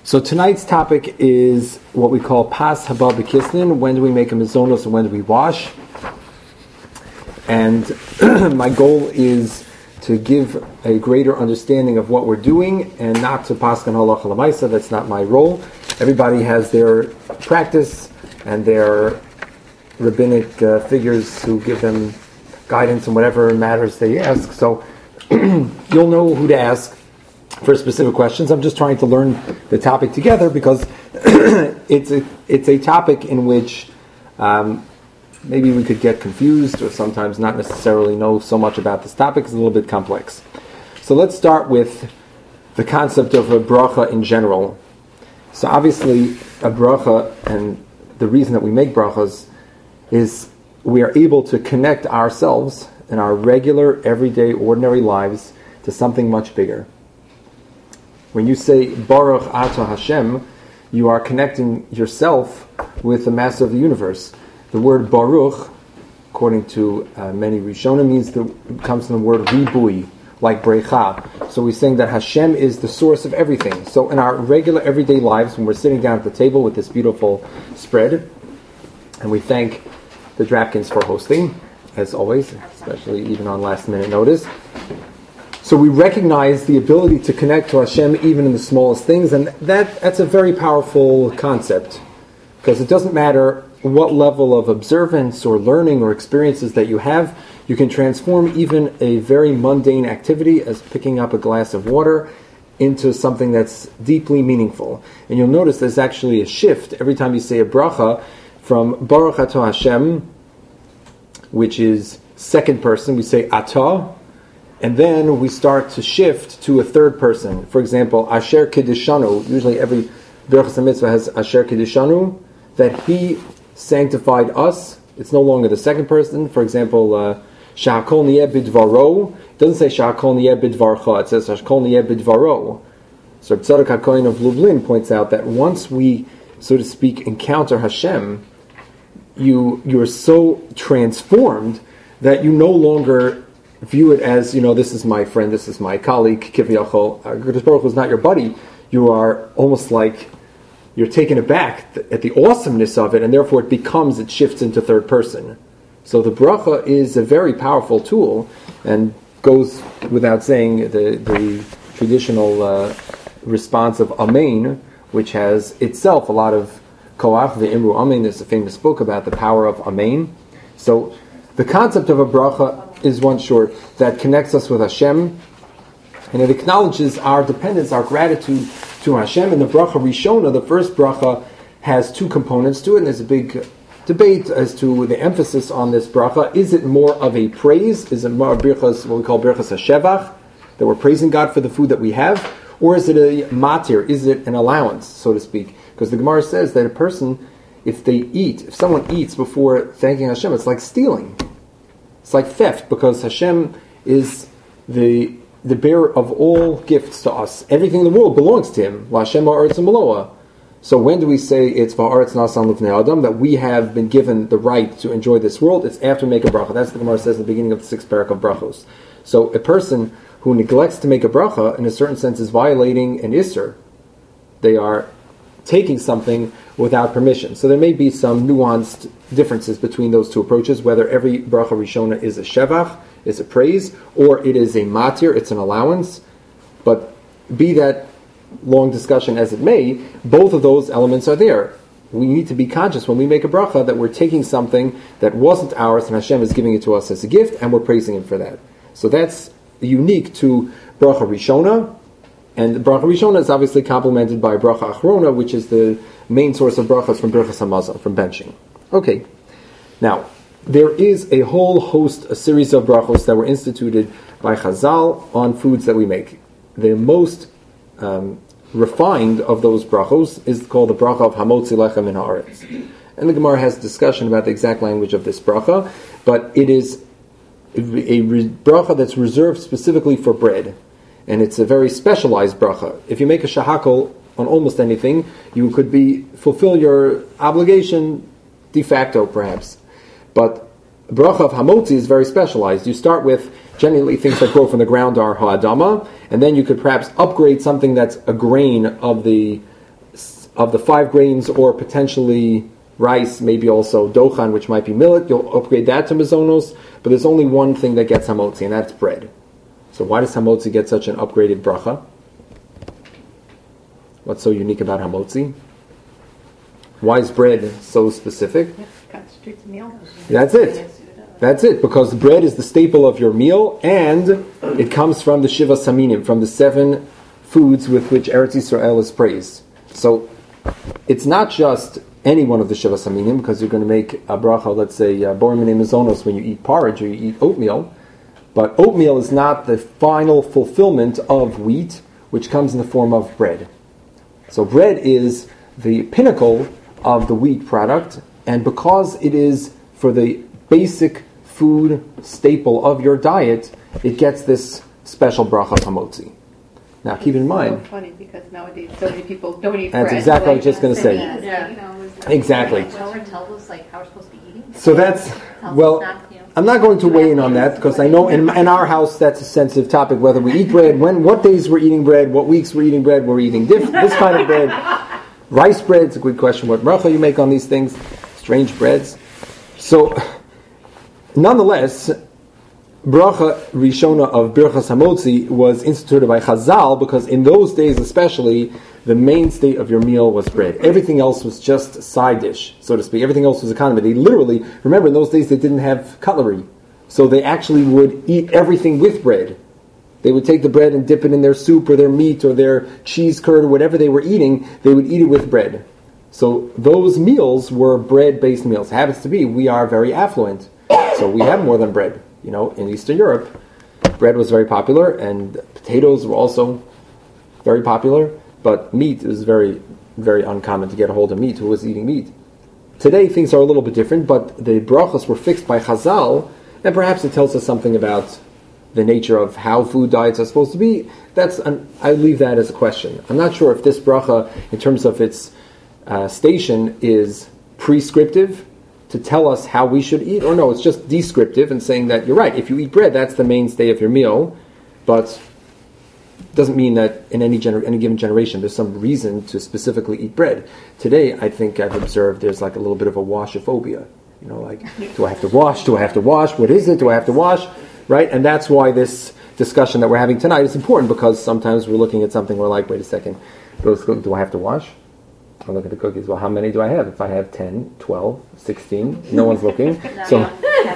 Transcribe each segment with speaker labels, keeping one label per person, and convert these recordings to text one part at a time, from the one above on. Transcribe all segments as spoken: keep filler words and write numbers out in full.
Speaker 1: So tonight's topic is what we call Pas Haba B'Kisnin. When do we make a mizonos and when do we wash? And my goal is to give a greater understanding of what we're doing and not to paskan halacha l'maisa. That's not my role. Everybody has their practice and their rabbinic uh, figures who give them guidance in whatever matters they ask. So you'll know who to ask for specific questions. I'm just trying to learn the topic together because it's a it's a topic in which um, maybe we could get confused or sometimes not necessarily know so much about this topic. It's a little bit complex. So let's start with the concept of a bracha in general. So obviously a bracha, and the reason that we make brachas is we are able to connect ourselves in our regular, everyday, ordinary lives to something much bigger. When you say Baruch Atah Hashem, you are connecting yourself with the Master of the universe. The word Baruch, according to uh, many Rishonim, means the, comes from the word Ribui, like Brecha. So we're saying that Hashem is the source of everything. So in our regular, everyday lives, when we're sitting down at the table with this beautiful spread, and we thank the Drapkins for hosting, as always, especially even on last minute notice. So we recognize the ability to connect to Hashem even in the smallest things, and that, that's a very powerful concept, because it doesn't matter what level of observance or learning or experiences that you have, you can transform even a very mundane activity, as picking up a glass of water, into something that's deeply meaningful. And you'll notice there's actually a shift every time you say a bracha from Baruch Atah Hashem, which is second person, we say Atah, and then we start to shift to a third person. For example, Asher Kiddishanu, usually every Berachas HaMitzvah has Asher Kiddishanu, that he sanctified us. It's no longer the second person. For example, uh, Sha'akol Niyeh Bidvaro, it doesn't say Sha'akol Niyeh Bidvarcha, it says Sha'akol Niyeh Bidvaro. So Tzadok HaKohen of Lublin points out that once we, so to speak, encounter Hashem, you you are so transformed that you no longer view it as, you know, this is my friend, this is my colleague, Kiviyachol. Kadosh Baruch Hu is not your buddy. You are almost like you're taken aback at the awesomeness of it, and therefore it becomes, it shifts into third person. So the bracha is a very powerful tool, and goes without saying the the traditional uh, response of Amen, which has itself a lot of koach, the Imru Amen. There's a famous book about the power of Amen. So the concept of a bracha is one short that connects us with Hashem, and it acknowledges our dependence, our gratitude to Hashem. And the bracha Rishona, the first bracha, has two components to it, and there's a big debate as to the emphasis on this bracha. Is it more of a praise? Is it more birchas, what we call birchas hashevach, that we're praising God for the food that we have? Or is it a matir? Is it an allowance, so to speak? Because the Gemara says that a person, if they eat, if someone eats before thanking Hashem, it's like stealing. It's like theft, because Hashem is the the bearer of all gifts to us. Everything in the world belongs to Him. La Hashem ha'aretz u'maloa. So when do we say it's va'aretz nasan l'fnei adam, that we have been given the right to enjoy this world? It's after we make a bracha. That's what the Gemara says at the beginning of the sixth parak of brachos. So a person who neglects to make a bracha, in a certain sense, is violating an isser. They are taking something without permission. So there may be some nuanced differences between those two approaches, whether every bracha rishona is a shevach, is a praise, or it is a matir, it's an allowance. But be that long discussion as it may, both of those elements are there. We need to be conscious when we make a bracha that we're taking something that wasn't ours and Hashem is giving it to us as a gift, and we're praising Him for that. So that's unique to bracha rishona. And the bracha rishona is obviously complemented by bracha achrona, which is the main source of brachas from birchas hamazon, from benching. Okay, now there is a whole host, a series of brachos that were instituted by Chazal on foods that we make. The most um, refined of those brachos is called the bracha of hamotzi lechem min haaretz. And the Gemara has discussion about the exact language of this bracha, but it is a bracha that's reserved specifically for bread. And it's a very specialized bracha. If you make a shahakol on almost anything, you could be fulfill your obligation de facto, perhaps. But bracha of hamotzi is very specialized. You start with generally things that grow from the ground are ha'adama, and then you could perhaps upgrade something that's a grain of the of the five grains, or potentially rice, maybe also dochan, which might be millet, you'll upgrade that to mazonos, but there's only one thing that gets hamotzi, and that's bread. So why does hamotzi get such an upgraded bracha? What's so unique about hamotzi? Why is bread so specific?
Speaker 2: Constitutes a meal.
Speaker 1: That's it. That's it, because bread is the staple of your meal, and it comes from the Shiva Saminim, from the seven foods with which Eretz Yisrael is praised. So it's not just any one of the Shiva Saminim, because you're going to make a bracha, let's say, uh, Bor Minei Mazonos, when you eat porridge or you eat oatmeal, but oatmeal is not the final fulfillment of wheat, which comes in the form of bread. So bread is the pinnacle of the wheat product, and because it is for the basic food staple of your diet, it gets this special bracha of hamotzi. Now keep in mind...
Speaker 2: It's so funny because nowadays so many people don't eat
Speaker 1: That's
Speaker 2: bread.
Speaker 1: exactly what I was just going to say.
Speaker 2: Yeah.
Speaker 3: Yeah. You know, like,
Speaker 1: Exactly.
Speaker 3: Torah tells us like how we're supposed to be eating.
Speaker 1: So that's...
Speaker 3: Tells
Speaker 1: Well,
Speaker 3: us not, you know,
Speaker 1: I'm not going to weigh in on that, because I know in, in our house that's a sensitive topic, whether we eat bread, when, what days we're eating bread, what weeks we're eating bread, we're eating diff, this kind of bread. Rice bread, it's a good question what bracha you make on these things, strange breads. So, nonetheless, bracha Rishona of Birchas Hamotzi was instituted by Chazal, because in those days especially, the mainstay of your meal was bread. Everything else was just side dish, so to speak. Everything else was a condiment. They literally, remember in those days they didn't have cutlery, so they actually would eat everything with bread. They would take the bread and dip it in their soup or their meat or their cheese curd or whatever they were eating, they would eat it with bread. So those meals were bread-based meals. It happens to be, we are very affluent, so we have more than bread. You know, in Eastern Europe, bread was very popular, and potatoes were also very popular, but meat is very, very uncommon to get a hold of meat. Who was eating meat? Today, things are a little bit different, but the brachas were fixed by Chazal, and perhaps it tells us something about the nature of how food diets are supposed to be. That's an, I leave that as a question. I'm not sure if this bracha, in terms of its uh, station, is prescriptive to tell us how we should eat, or no, it's just descriptive and saying that you're right. If you eat bread, that's the mainstay of your meal, but doesn't mean that in any gener- any given generation there's some reason to specifically eat bread. Today, I think I've observed there's like a little bit of a washophobia. You know, like, do I have to wash? Do I have to wash? What is it? Do I have to wash? Right? And that's why this discussion that we're having tonight is important, because sometimes we're looking at something, we're like, wait a second, do I have to wash? I look at the cookies. Well, how many do I have? If I have ten, twelve, sixteen, no one's looking. So,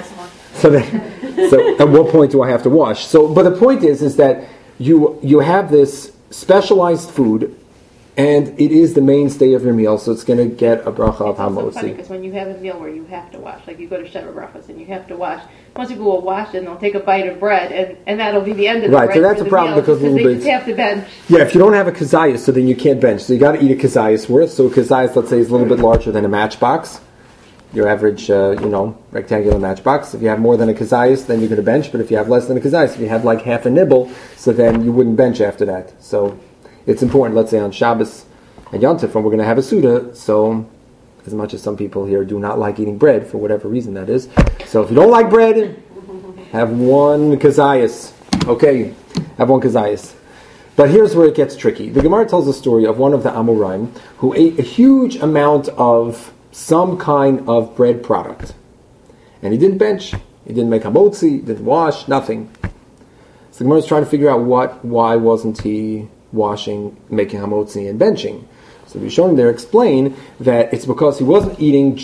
Speaker 1: so, then, so at what point do I have to wash? So, but the point is, is that you you have this specialized food, and it is the mainstay of your meal, so it's going to get a bracha of hamotzi.
Speaker 2: It's funny because when you have a meal where you have to wash, like you go to Sheva Brachos and you have to wash, most people will wash and they'll take a bite of bread, and, and that'll be the end of the
Speaker 1: right,
Speaker 2: bread.
Speaker 1: So that's
Speaker 2: for
Speaker 1: a
Speaker 2: the
Speaker 1: problem
Speaker 2: meal,
Speaker 1: because a little
Speaker 2: they
Speaker 1: bit.
Speaker 2: just have to bench.
Speaker 1: Yeah, if you don't have a kazayas, so then you can't bench. So you got to eat a kazayas worth. So a kazayas, let's say, is a little bit larger than a matchbox. Your average, uh, you know, rectangular matchbox. If you have more than a kazayas, then you're going to bench. But if you have less than a kazayas, if you have like half a nibble, so then you wouldn't bench after that. So it's important. Let's say on Shabbos and Yom Tov, we're going to have a Suda, so as much as some people here do not like eating bread, for whatever reason that is, so if you don't like bread, have one kazayas. Okay, have one kazayas. But here's where it gets tricky. The Gemara tells a story of one of the Amoraim who ate a huge amount of some kind of bread product. And he didn't bench, he didn't make hamotzi, didn't wash, nothing. So the Gemara is trying to figure out what, why wasn't he washing, making hamotzi, and benching. So we shown there explain that it's because he wasn't eating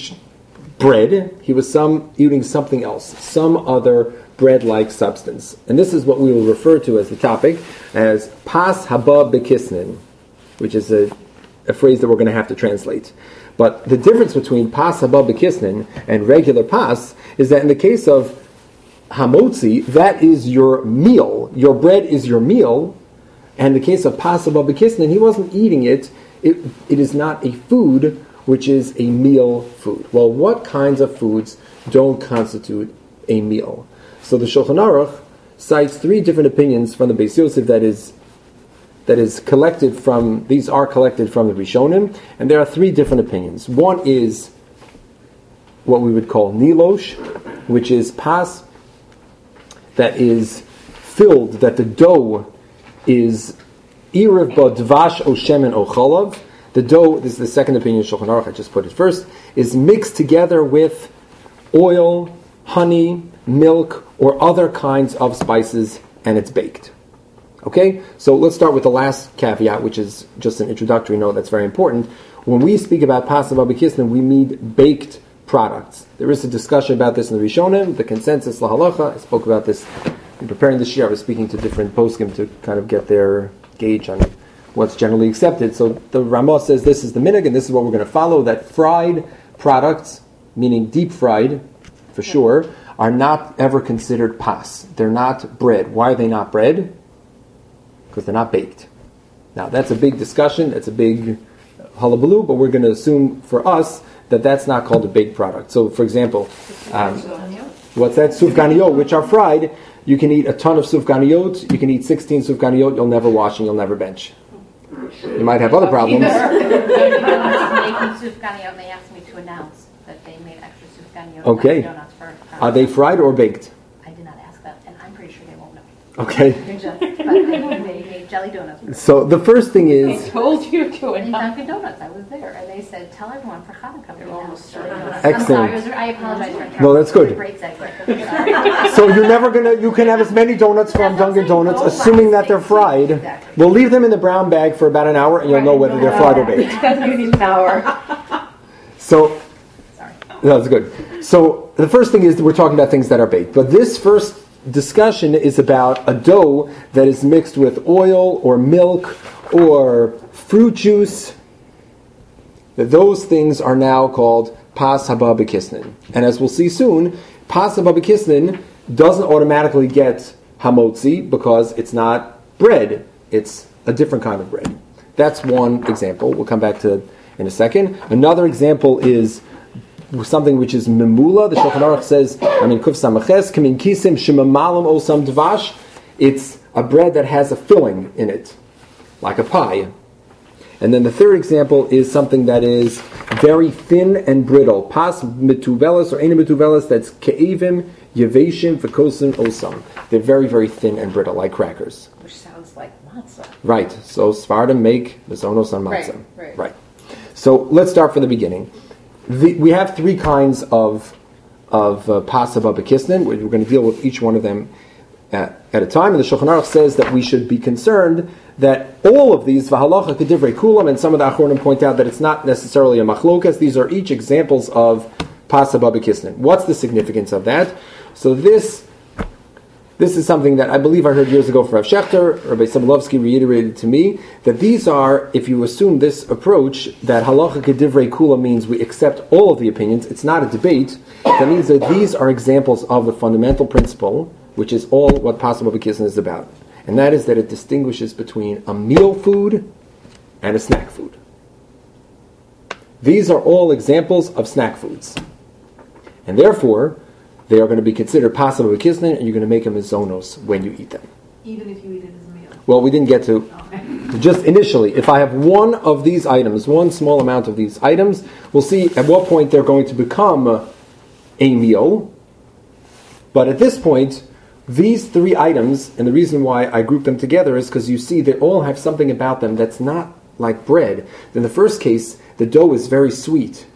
Speaker 1: bread, he was some eating something else, some other bread-like substance. And this is what we will refer to as the topic as pas haba bekisnin, which is a, a phrase that we're going to have to translate. But the difference between pas haba bekisnin and regular pas is that in the case of hamotzi, that is your meal. Your bread is your meal. And in the case of pas haba bekisnin, he wasn't eating it. It, it is not a food, which is a meal food. Well, what kinds of foods don't constitute a meal? So the Shulchan Aruch cites three different opinions from the Beis Yosef that is that is collected from, these are collected from the Rishonim, and there are three different opinions. One is what we would call nilosh, which is pas that is filled, that the dough is Irav ba dvash o shemen o chalav, the dough, this is the second opinion of Shulchan Aruch, I just put it first, is mixed together with oil, honey, milk, or other kinds of spices, and it's baked. Okay? So let's start with the last caveat, which is just an introductory note that's very important. When we speak about Pascha B'Kislev, we mean baked products. There is a discussion about this in the Rishonim, the consensus lahalacha. I spoke about this in preparing this year. I was speaking to different poskim to kind of get their gauge on what's generally accepted. So the Ramah says this is the minhag, and this is what we're going to follow, that fried products, meaning deep fried, for sure, are not ever considered pas. They're not bread. Why are they not bread? Because they're not baked. Now, that's a big discussion. It's a big hullabaloo, but we're going to assume for us that that's not called a baked product. So, for example, um, what's that? Sufganiyot, which are fried. You can eat a ton of sufganiyot. You can eat sixteen sufganiyot. You'll never wash and you'll never bench. You might have other problems.
Speaker 3: Making sufganiyot, and they asked me to announce that they made extra sufganiyot.
Speaker 1: Okay.
Speaker 3: Donuts for, um,
Speaker 1: Are they fried or baked?
Speaker 3: I did not ask them, and I'm pretty sure they won't know.
Speaker 1: Okay.
Speaker 3: But I know they made jelly donuts.
Speaker 1: So the first thing
Speaker 2: I
Speaker 1: is,
Speaker 2: told you to
Speaker 3: In
Speaker 2: announce.
Speaker 3: Dunkin' Donuts, I was there, and they said, "Tell everyone for Hanukkah."
Speaker 2: They're
Speaker 3: we
Speaker 2: almost
Speaker 3: announced jelly
Speaker 2: done.
Speaker 3: donuts."
Speaker 1: Excellent.
Speaker 3: I'm sorry, it was, I apologize for interrupting.
Speaker 1: No, that's good.
Speaker 3: It was a great segue. Sorry.
Speaker 1: so you're never gonna, you can have as many donuts from
Speaker 3: That's what I'm
Speaker 1: Dunkin'
Speaker 3: saying.
Speaker 1: Donuts,
Speaker 3: Go
Speaker 1: assuming
Speaker 3: by
Speaker 1: that they're
Speaker 3: six.
Speaker 1: fried.
Speaker 3: Exactly.
Speaker 1: We'll leave them in the brown bag for about an hour, and you'll know whether they're fried or baked.
Speaker 2: You need an hour.
Speaker 1: So,
Speaker 3: Sorry.
Speaker 1: that's good. So the first thing is that we're talking about things that are baked. But this first discussion is about a dough that is mixed with oil or milk or fruit juice. Those things are now called pas haba b'kisnin. And as we'll see soon, pas haba b'kisnin doesn't automatically get hamotzi because it's not bread. It's a different kind of bread. That's one example. We'll come back to in a second. Another example is something which is memula. The Shulchan Aruch says, I mean, kuf samaches, kamin kisim shemamalam osam dvash. It's a bread that has a filling in it, like a pie. And then the third example is something that is very thin and brittle. Pas mituvelis or ena mituvelis, that's ke'evim, yeveshim, v'kosim, osam. They're very, very thin and brittle, like crackers.
Speaker 4: Which sounds like matzah.
Speaker 1: Right. So Sfardim make mizonos on matzah.
Speaker 4: Right, right.
Speaker 1: Right. So let's start from the beginning. The, we have three kinds of of uh, pas haba b'kisnin. We're going to deal with each one of them at, at a time. And the Shulchan Aruch says that we should be concerned that all of these, v'halacha k'divrei kulam, and some of the Achronim point out that it's not necessarily a machlokas. These are each examples of pas haba b'kisnin. What's the significance of that? So this this is something that I believe I heard years ago from Rav Shechter. Rabbi Sobolovsky reiterated to me that these are, if you assume this approach, that halacha k'divrei kula means we accept all of the opinions, it's not a debate, that means that these are examples of the fundamental principle, which is all what pas haba b'kisnin is about. And that is that it distinguishes between a meal food and a snack food. These are all examples of snack foods. And therefore, they are going to be considered pas haba b'kisnin, and you're going to make them as zonos when you eat them.
Speaker 4: Even if you eat it as a meal.
Speaker 1: Well, we didn't get to, just initially, if I have one of these items, one small amount of these items, we'll see at what point they're going to become a, a meal. But at this point, these three items, and the reason why I group them together is because you see they all have something about them that's not like bread. In the first case, the dough is very sweet.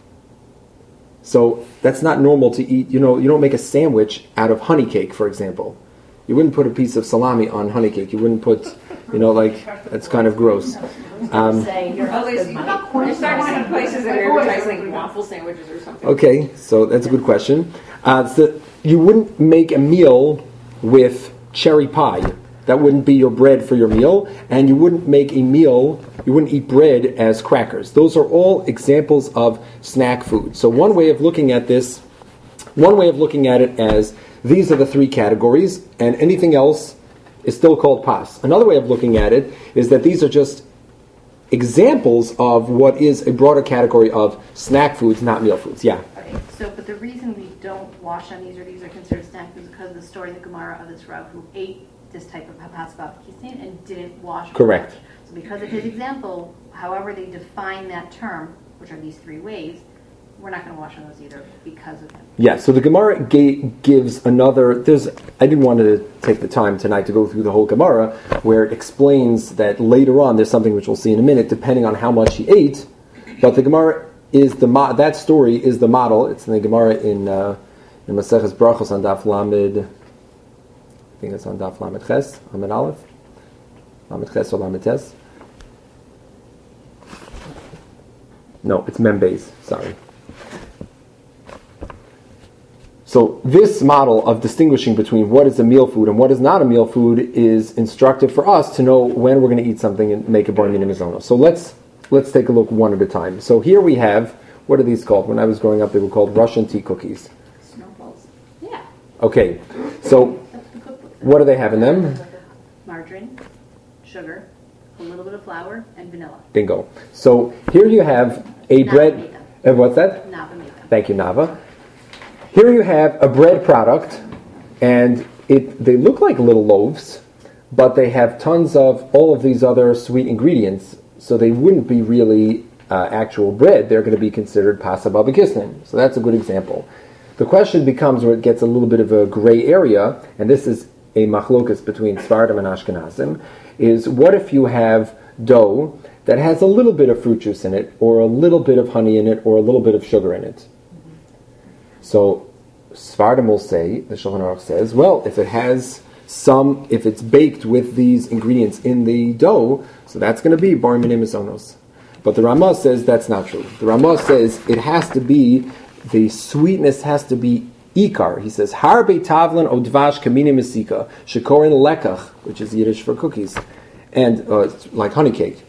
Speaker 1: So that's not normal to eat. You know, you don't make a sandwich out of honey cake, for example. You wouldn't put a piece of salami on honey cake. You wouldn't put, you know, like, that's kind of gross. Um,
Speaker 4: Saying your husband might.
Speaker 5: You're starting to see places that are advertising waffle sandwiches or something.
Speaker 1: okay, so that's a good question. Uh, so you wouldn't make a meal with cherry pie. That wouldn't be your bread for your meal. And you wouldn't make a meal, you wouldn't eat bread as crackers. Those are all examples of snack food. So one way of looking at this, one way of looking at it as these are the three categories, and anything else is still called pas. Another way of looking at it is that these are just examples of what is a broader category of snack foods, not meal foods. Yeah.
Speaker 3: Okay, so, but the reason we don't wash on these or these are considered snack foods is because of the story in the Gemara of this Rav who ate this type of pas haba b'kisnin and didn't wash.
Speaker 1: Correct.
Speaker 3: So because of his example, however they define that term, which are these three ways, we're not going to wash on those either because of him.
Speaker 1: Yeah, so the Gemara ga- gives another, there's, I didn't want to take the time tonight to go through the whole Gemara, where it explains that later on there's something which we'll see in a minute, depending on how much he ate, but the Gemara is the, mo- that story is the model. It's in the Gemara in, uh, in Maseches Brachos on Daf Lamed, I think it's on Daf Lamed Ches, Lamed Aleph, Lamed Ches or Lamed Tes. No, it's Mem Beis, sorry. So this model of distinguishing between what is a meal food and what is not a meal food is instructive for us to know when we're going to eat something and make a bar minim mizonos. So let's let's take a look one at a time. So here we have, what are these called? When I was growing up, they were called Russian tea cookies.
Speaker 3: Snowballs. Yeah.
Speaker 1: Okay, so what do they have in them?
Speaker 3: Margarine, sugar, a little bit of flour, and vanilla.
Speaker 1: Bingo. So here you have a bread. Uh, what's that?
Speaker 3: Nava made them.
Speaker 1: Thank you, Nava. Here you have a bread product, and it they look like little loaves, but they have tons of all of these other sweet ingredients, so they wouldn't be really uh, actual bread. They're going to be considered pasa babakisnin. So that's a good example. The question becomes where it gets a little bit of a gray area, and this is a machlokas between Sfardim and Ashkenazim, is what if you have dough that has a little bit of fruit juice in it, or a little bit of honey in it, or a little bit of sugar in it? So Sfardim will say, the Shulchan Aruch says, well, if it has some, if it's baked with these ingredients in the dough, so that's going to be bar minim mizonos. But the Ramah says that's not true. The Ramah says it has to be, the sweetness has to be ikar. He says, harbe tavlan o dvash kamini mesika, shekorin lekach, which is Yiddish for cookies, and uh, like honey cake.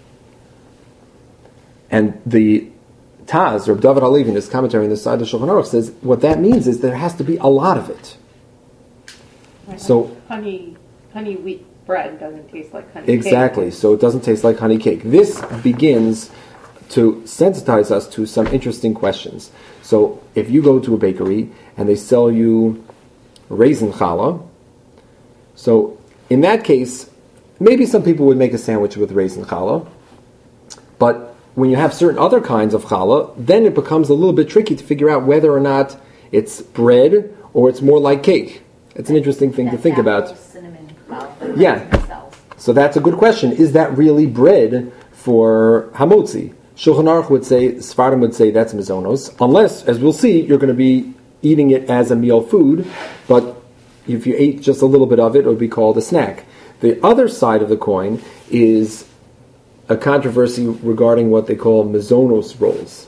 Speaker 1: And the Taz, or David Halevi, in his commentary on the side of Shulchan Aruch, says what that means is there has to be a lot of it.
Speaker 2: Right.
Speaker 1: So
Speaker 2: honey, honey wheat bread doesn't taste like honey
Speaker 1: exactly,
Speaker 2: cake.
Speaker 1: so it doesn't taste like honey cake. This begins to sensitize us to some interesting questions. So if you go to a bakery and they sell you raisin challah, so in that case, maybe some people would make a sandwich with raisin challah, but when you have certain other kinds of challah, then it becomes a little bit tricky to figure out whether or not it's bread or it's more like cake. It's an interesting thing
Speaker 3: That
Speaker 1: to think about.
Speaker 3: Cinnamon challah
Speaker 1: Yeah.
Speaker 3: themselves.
Speaker 1: So that's a good question. Is that really bread for hamotzi? Shulchan Aruch would say, Sfardim would say that's mizonos, unless, as we'll see, you're going to be eating it as a meal food, but if you ate just a little bit of it, it would be called a snack. The other side of the coin is a controversy regarding what they call mizonos rolls.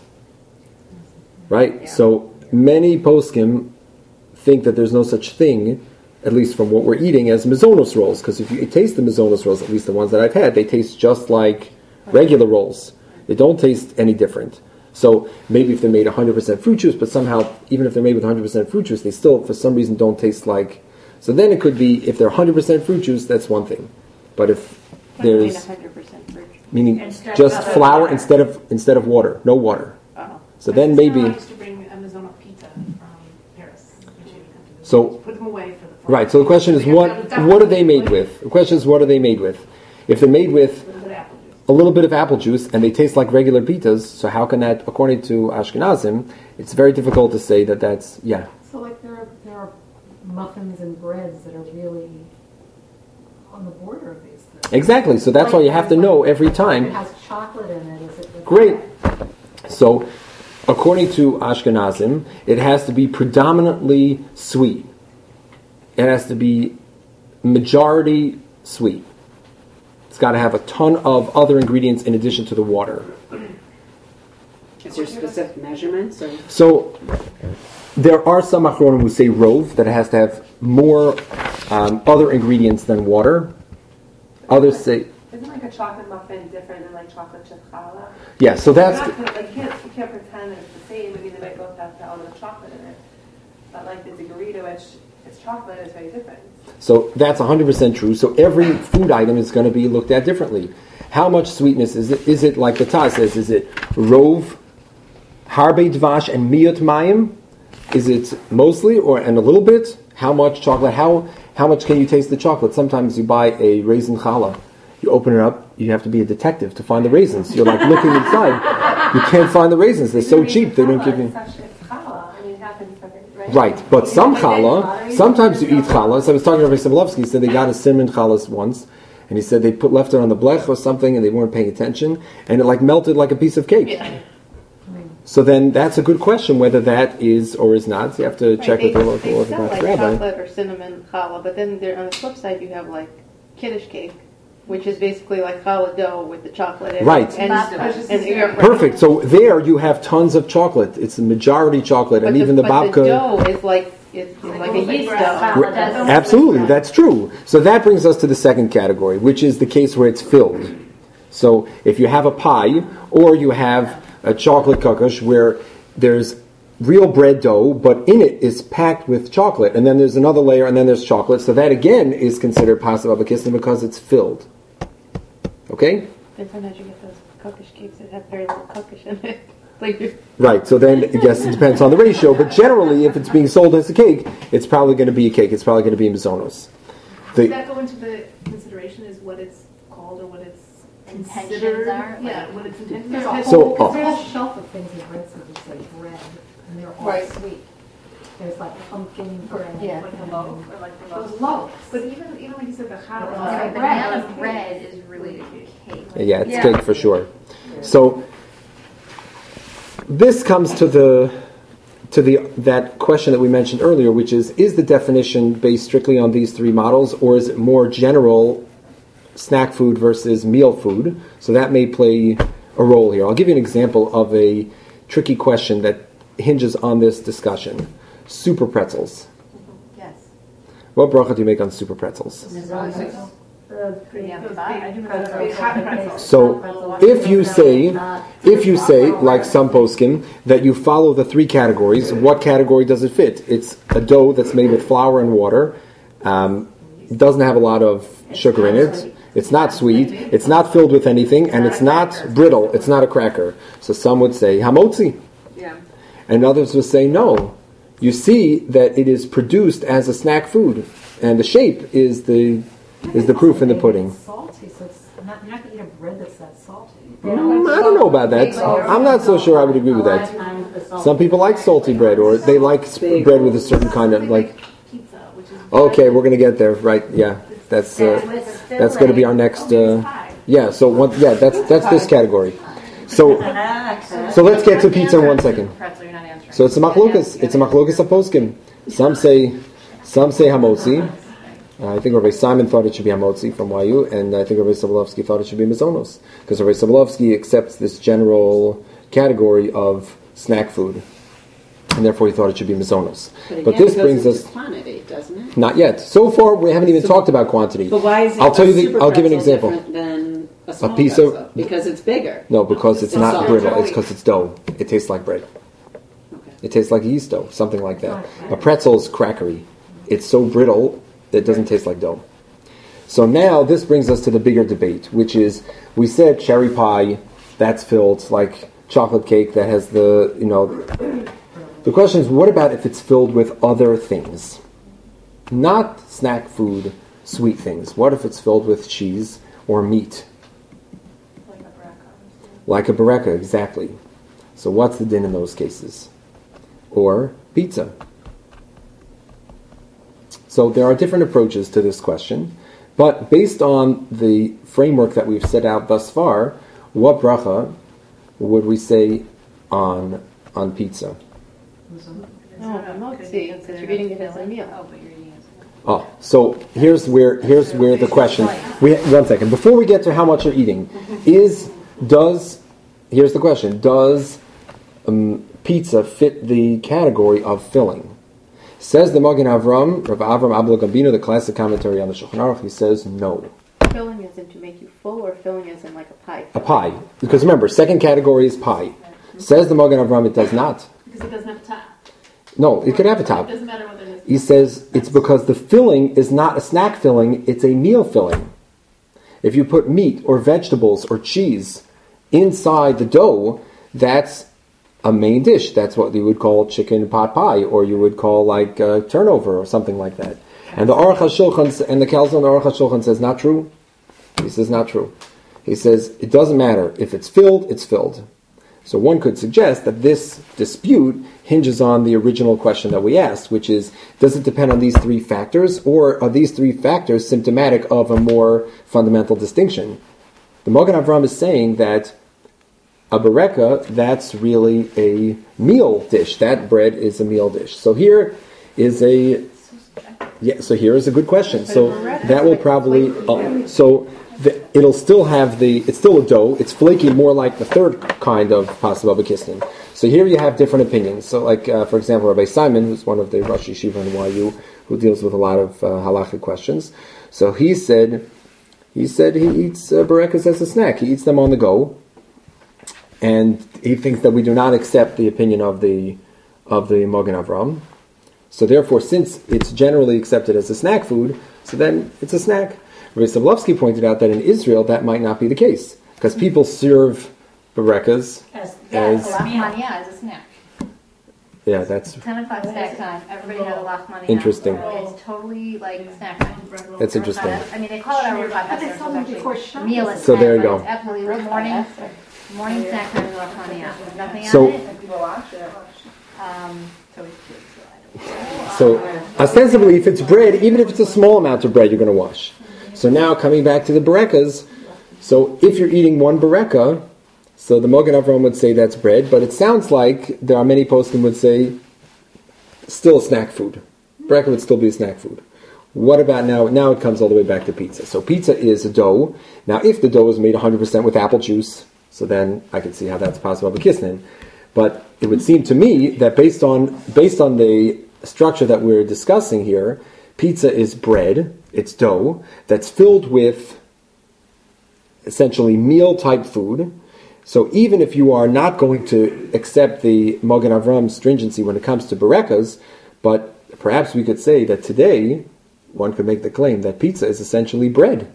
Speaker 1: Right?
Speaker 3: Yeah.
Speaker 1: So many poskim think that there's no such thing, at least from what we're eating, as mizonos rolls, because if you taste the mizonos rolls, at least the ones that I've had, they taste just like regular rolls. They don't taste any different. So maybe if they're made one hundred percent fruit juice, but somehow, even if they're made with one hundred percent fruit juice, they still, for some reason, don't taste like... So then it could be, if they're one hundred percent fruit juice, that's one thing. But if
Speaker 2: What do you mean
Speaker 1: there's...
Speaker 2: one hundred percent fruit juice?
Speaker 1: Meaning
Speaker 4: Instead
Speaker 1: just
Speaker 4: of
Speaker 1: flour
Speaker 4: water.
Speaker 1: instead of instead of water. No water.
Speaker 2: Oh.
Speaker 1: So then
Speaker 4: My
Speaker 1: maybe...
Speaker 4: sister-in-law used to bring a Mizono pita from Paris. when she would come to visit.
Speaker 1: So-
Speaker 4: Put them away for the fall.
Speaker 1: Right, so the question is,
Speaker 4: You
Speaker 1: what
Speaker 4: have to have
Speaker 1: what are they made
Speaker 4: definitely
Speaker 1: with? The question is, what are they made with? If they're made with
Speaker 4: A little bit of apple juice.
Speaker 1: a little bit of apple juice and they taste like regular pitas, so how can that, according to Ashkenazim, it's very difficult to say that that's, yeah.
Speaker 6: So like there are, there are muffins and breads that are really on the border of these things.
Speaker 1: Exactly, so that's why you have to know every
Speaker 6: It
Speaker 1: time.
Speaker 6: has chocolate in it, is it? with-
Speaker 1: Great. So, according to Ashkenazim, it has to be predominantly sweet. It has to be majority sweet. It's got to have a ton of other ingredients in addition to the water.
Speaker 5: Is there specific measurements or?
Speaker 1: So, there are some achronim who say rov, that it has to have more um, other ingredients than water. Others say,
Speaker 7: Isn't like a chocolate muffin different than like chocolate chip challah?
Speaker 1: yeah, so
Speaker 7: You're
Speaker 1: that's...
Speaker 7: not gonna, like, you can't, you can't pretend that it's the same. I mean, they might both have the element of chocolate in it. But like the Diggerito, which is chocolate, is very different.
Speaker 1: So that's one hundred percent true. So every food item is going to be looked at differently. How much sweetness is it? Is it, like the Taz says, is it rov, harbe dvash, and miyot mayim? Is it mostly or and a little bit? How much chocolate? How how much can you taste the chocolate? Sometimes you buy a raisin challah. You open it up, you have to be a detective to find the raisins. You're like looking inside. You can't find the raisins. They're so cheap. They don't give you.
Speaker 7: It's actually it's challah. I mean, it happens right?
Speaker 1: Right, but some challah, sometimes you eat challah. So I was talking to Rabbi Sobolovsky, he said they got a cinnamon challah once, and he said they put left it on the blech or something, and they weren't paying attention, and it like melted like a piece of cake.
Speaker 2: Yeah.
Speaker 1: So then that's a good question whether that is or is not. So you have to
Speaker 2: Right,
Speaker 1: check
Speaker 2: they,
Speaker 1: with the local
Speaker 2: they sell
Speaker 1: Orthodox
Speaker 2: like
Speaker 1: rabbi.
Speaker 2: chocolate or cinnamon challah, but then there, on the flip side you have like kiddush cake, which is basically like challah dough with the chocolate in
Speaker 1: Right.
Speaker 2: it. And,
Speaker 3: Babka.
Speaker 2: and you're-
Speaker 1: Perfect. So there you have tons of chocolate. It's a majority chocolate,
Speaker 2: But
Speaker 1: and even the,
Speaker 2: but
Speaker 1: babka.
Speaker 2: the dough is like it's, it's like a yeast dough.
Speaker 3: Challah does.
Speaker 1: Absolutely, that's true. So that brings us to the second category, which is the case where it's filled. So if you have a pie, or you have a chocolate kakash where there's real bread dough, but in it is packed with chocolate, and then there's another layer, and then there's chocolate, so that again is considered pasav abakisna because it's filled. Okay?
Speaker 2: And sometimes you get those cookish cakes that have very little cookish in it. Like you're-
Speaker 1: Right, so then, yes, it depends on the ratio, but generally, if it's being sold as a cake, it's probably going to be a cake. It's probably going to be mizonos.
Speaker 4: Does
Speaker 1: The,
Speaker 4: that go into the consideration is what it's called or what its
Speaker 3: Intentions
Speaker 4: considered?
Speaker 3: are, like-
Speaker 4: Yeah, what its intentions
Speaker 6: There's a
Speaker 4: are.
Speaker 6: whole,
Speaker 1: So, uh,
Speaker 6: there's a whole shelf of things in bread service like bread, and they're all
Speaker 2: Right.
Speaker 6: sweet. There's like pumpkin bread.
Speaker 3: Yeah.
Speaker 4: Like the
Speaker 6: and
Speaker 4: loaf or like the
Speaker 6: Those
Speaker 4: loaf.
Speaker 6: loaves.
Speaker 4: But even even like you said, the challah.
Speaker 6: Yeah,
Speaker 3: Right,
Speaker 6: bread.
Speaker 3: banana bread is really cake.
Speaker 1: yeah, it's
Speaker 3: Yeah.
Speaker 1: cake for sure. So this comes to the to the that question that we mentioned earlier, which is: is the definition based strictly on these three models, or is it more general, snack food versus meal food? So that may play a role here. I'll give you an example of a tricky question that hinges on this discussion: super pretzels.
Speaker 3: Yes.
Speaker 1: What bracha do you make on super pretzels? So, if you say, if you say, like some poskim, that you follow the three categories, what category does it fit? It's a dough that's made with flour and water, um, doesn't have a lot of sugar in it, it's not sweet, it's not filled with anything, and it's not brittle, it's not a cracker. So some would say hamotzi,
Speaker 5: Yeah.
Speaker 1: and others would say no. You see that it is produced as a snack food, and the shape is the is the proof in the pudding.
Speaker 6: It's salty, so it's not, you're not going to eat a bread that's that salty.
Speaker 1: Mm, I don't know about that. I'm not so sure I would agree with that. Some people like salty bread, or they like sp- bread with a certain kind of like.
Speaker 4: Pizza, which is
Speaker 1: Okay, we're gonna get there, right? Yeah, that's uh, that's going to be our next. Uh, yeah, so what? Yeah, that's that's this category. So so let's get to pizza in one second.
Speaker 3: Pretzel, you're not answering.
Speaker 1: So it's a machlokas. It's a machlokas aposkim. Some say some say hamotzi. Uh, I think Rabbi Simon thought it should be hamotzi from Y U, and I think Rabbi Sobolovsky thought it should be mizonos, because Rabbi Sobolovsky accepts this general category of snack food, and therefore he thought it should be mizonos.
Speaker 8: But,
Speaker 1: But
Speaker 8: again,
Speaker 1: this
Speaker 8: it goes
Speaker 1: brings
Speaker 8: into
Speaker 1: us
Speaker 8: quantity, doesn't it?
Speaker 1: not yet. So far, we haven't even
Speaker 8: So-
Speaker 1: talked about quantity.
Speaker 8: But why is it
Speaker 1: I'll tell
Speaker 8: a
Speaker 1: you the-
Speaker 8: super
Speaker 1: I'll give an
Speaker 8: pretzel
Speaker 1: example.
Speaker 8: different than a small
Speaker 1: piece of-
Speaker 8: pretzel? Because it's bigger.
Speaker 1: No, because it's
Speaker 8: It's
Speaker 1: not
Speaker 8: soft.
Speaker 1: brittle. It's because it's dough. It tastes like bread.
Speaker 8: Okay.
Speaker 1: It tastes like yeast dough, something like that. A pretzel is crackery. It's so brittle that it doesn't taste like dough. So now this brings us to the bigger debate, which is, we said cherry pie, that's filled like chocolate cake that has the, you know, the question is, what about if it's filled with other things? Not snack food, sweet things. What if it's filled with cheese or meat?
Speaker 7: Like a bracha.
Speaker 1: Like a bareka, exactly. So what's the din in those cases? Or pizza. So there are different approaches to this question, but based on the framework that we've set out thus far, what bracha would we say on on pizza?
Speaker 2: No, hamotzi, because you're eating it as a meal.
Speaker 3: Oh, but you're eating it.
Speaker 1: Oh, so here's where here's where the question. We one second before we get to how much you're eating, is does here's the question: does um, pizza fit the category of filling? Says the Magen Avram, Rav Avram Abel Gambino, the classic commentary on the Shulchan Aruch. He says no.
Speaker 2: Filling as in to make you full, or filling as in like a pie?
Speaker 1: A pie, because remember, second category is pie. Says the Magen Avram, it does not.
Speaker 4: because it doesn't have a top.
Speaker 1: No, it could have a
Speaker 4: It
Speaker 1: top.
Speaker 4: doesn't matter whether it's.
Speaker 1: He says it's because the filling is not a snack filling, it's a meal filling. If you put meat or vegetables or cheese inside the dough, that's a main dish. That's what you would call chicken pot pie, or you would call like uh, turnover or something like that. And the Aruch HaShulchan, and the Kalzon Aruch HaShulchan says not true. He says not true. He says it doesn't matter. If it's filled, it's filled. So one could suggest that this dispute hinges on the original question that we asked, which is, does it depend on these three factors, or are these three factors symptomatic of a more fundamental distinction? The Magen Avram is saying that a bereka, that's really a meal dish. That bread is a meal dish. So here is a yeah. So here is a good question. So that will probably uh, so the, it'll still have the it's still a dough. It's flaky, more like the third kind of pastel b'kisnin. So here you have different opinions. So like uh, for example, Rabbi Simon, who's one of the Rosh Yeshiva in Y U, who deals with a lot of uh, halachic questions. So he said he said he eats uh, berekas as a snack. He eats them on the go. And he thinks that we do not accept the opinion of the of the Magen Avram. So therefore, since it's generally accepted as a snack food, so then it's a snack. Rabbi Sablovsky pointed out that in Israel that might not be the case, because people serve berekas
Speaker 3: As,
Speaker 1: as
Speaker 3: lachmania as a snack.
Speaker 1: yeah, that's
Speaker 3: ten o'clock snack time. Everybody has a lachmania.
Speaker 1: Interesting.
Speaker 3: It's totally like snack time.
Speaker 1: that's interesting.
Speaker 3: I mean, they call it our
Speaker 6: But they sell them before Shabbos.
Speaker 3: meal is
Speaker 1: So
Speaker 3: snack,
Speaker 1: there you
Speaker 3: but
Speaker 1: go.
Speaker 3: It's absolutely morning. Morning snack time is lachmania. Nothing
Speaker 1: So-
Speaker 3: on it.
Speaker 7: And people wash it.
Speaker 3: Um, so it's good. So I don't.
Speaker 1: So ostensibly, if it's bread, even if it's a small amount of bread, you're going to wash. So now coming back to the berekas, so if you're eating one bereka, so the Magen Avram would say that's bread, but it sounds like there are many poskim would say still snack food. Bereka would still be a snack food. What about now? Now it comes all the way back to pizza. So pizza is a dough. Now if the dough is made one hundred percent with apple juice, so then I can see how that's possible with kisnin. But it would seem to me that based on based on the structure that we're discussing here, pizza is bread, it's dough, that's filled with essentially meal-type food. So even if you are not going to accept the Magen Avram stringency when it comes to berekas, but perhaps we could say that today, one could make the claim that pizza is essentially bread.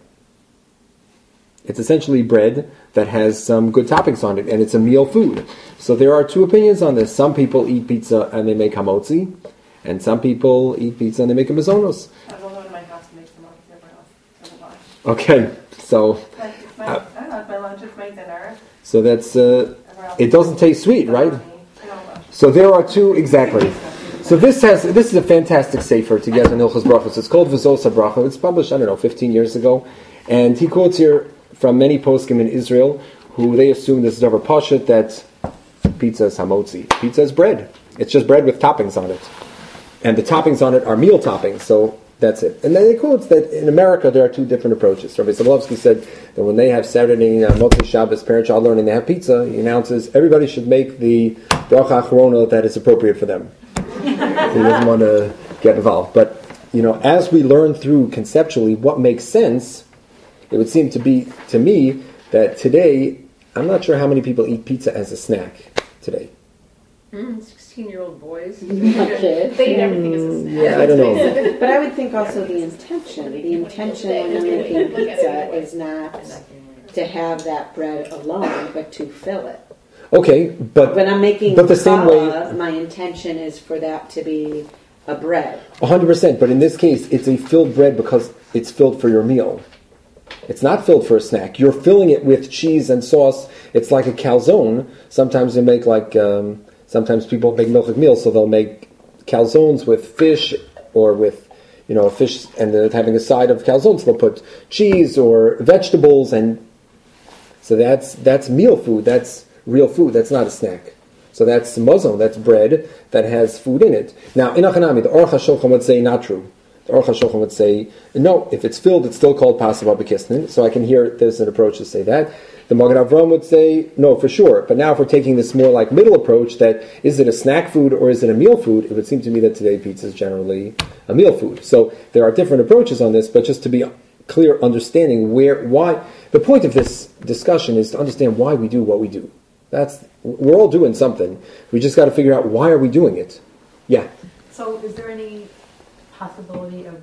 Speaker 1: It's essentially bread that has some good toppings on it, and it's a meal food. So there are two opinions on this. Some people eat pizza and they make hamotzi, and some people eat pizza and they make a mazonos.
Speaker 7: I was only one in my house to make some monkeys, everyone else doesn't wash.
Speaker 1: Okay, so
Speaker 7: Like, it's my,
Speaker 1: Uh,
Speaker 7: I don't know, it's my lunch, it's my dinner.
Speaker 1: so that's uh,
Speaker 7: Everyone else
Speaker 1: it doesn't taste sweet, right?
Speaker 7: I don't wash.
Speaker 1: So there are two exactly. So this has this is a fantastic sefer to get in Ilchos Brachos. It's called V'zosa Bracha. It's published, I don't know, fifteen years ago, and he quotes here from many poskim in Israel who they assume this is Davar Pashat that pizza is hamotzi. Pizza is bread. It's just bread with toppings on it, and the toppings on it are meal toppings. So that's it. And then he quotes that in America there are two different approaches. Rabbi Sablovsky said that when they have Saturday, uh, Motzei Shabbos, parent-child learning, they have pizza. He announces everybody should make the bracha achrona that is appropriate for them. He doesn't want to get involved. But, you know, as we learn through conceptually what makes sense, it would seem to be, to me, that today, I'm not sure how many people eat pizza as a snack today.
Speaker 5: Mm, sixteen-year-old boys.
Speaker 8: Okay.
Speaker 4: They eat everything as a snack.
Speaker 1: Yeah, I don't know.
Speaker 8: But I would think also the intention. The intention when you're making pizza is not to have that bread alone, but to fill it.
Speaker 1: Okay, but
Speaker 8: When I'm making
Speaker 1: but the same way,
Speaker 8: challah, my intention is for that to be a bread.
Speaker 1: one hundred percent, but in this case, it's a filled bread because it's filled for your meal. It's not filled for a snack. You're filling it with cheese and sauce. It's like a calzone. Sometimes they make like, um, sometimes people make milchik meals, so they'll make calzones with fish or with, you know, fish, and they're having a side of calzones. They'll put cheese or vegetables, and so that's that's meal food. That's real food. That's not a snack. So that's mozon. That's bread that has food in it. Now, in Achanami, the Aruch HaShulchan would say not true. The Aruch HaShulchan would say, no, if it's filled, it's still called Pasava B'Kisnin. So I can hear there's an approach to say that. The Magen Avram would say, no, for sure. But now if we're taking this more like middle approach, that is it a snack food or is it a meal food, it would seem to me that today pizza is generally a meal food. So there are different approaches on this, but just to be clear understanding where, why, the point of this discussion is to understand why we do what we do. That's, we're all doing something. We just got to figure out why are we doing it. Yeah.
Speaker 6: So is there any possibility of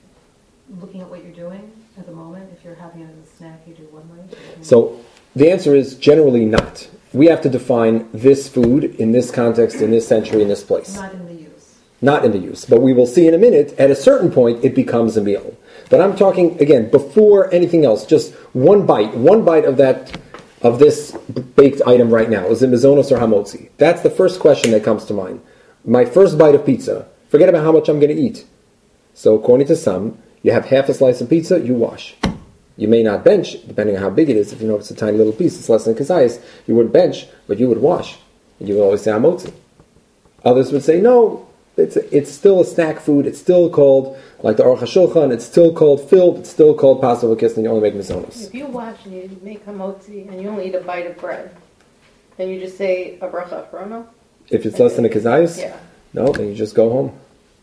Speaker 6: looking at what you're doing at the moment? If you're having it as a snack, you do one way?
Speaker 1: So the answer is generally not. We have to define this food in this context, in this century, in this place.
Speaker 6: Not in the use.
Speaker 1: Not in the use. But we will see in a minute, at a certain point, it becomes a meal. But I'm talking, again, before anything else, just one bite, one bite of that of this baked item right now? Is it mazonos or hamotzi? That's the first question that comes to mind. My first bite of pizza, forget about how much I'm going to eat. So according to some, you have half a slice of pizza, you wash. You may not bench, depending on how big it is. If you know if it's a tiny little piece, it's less than kazayas, you wouldn't bench, but you would wash. And you would always say hamotzi. Others would say, no, it's it's still a snack food, it's still called, like the Aruch HaShulchan, it's still called filled, it's still called pasta v'kis, and you only make mazonos.
Speaker 2: If you wash and you make hamotzi and you only eat a bite of bread, then you just say a bracha afrona?
Speaker 1: If it's less than a kazayas,
Speaker 2: Yeah.
Speaker 1: no, then you just go home.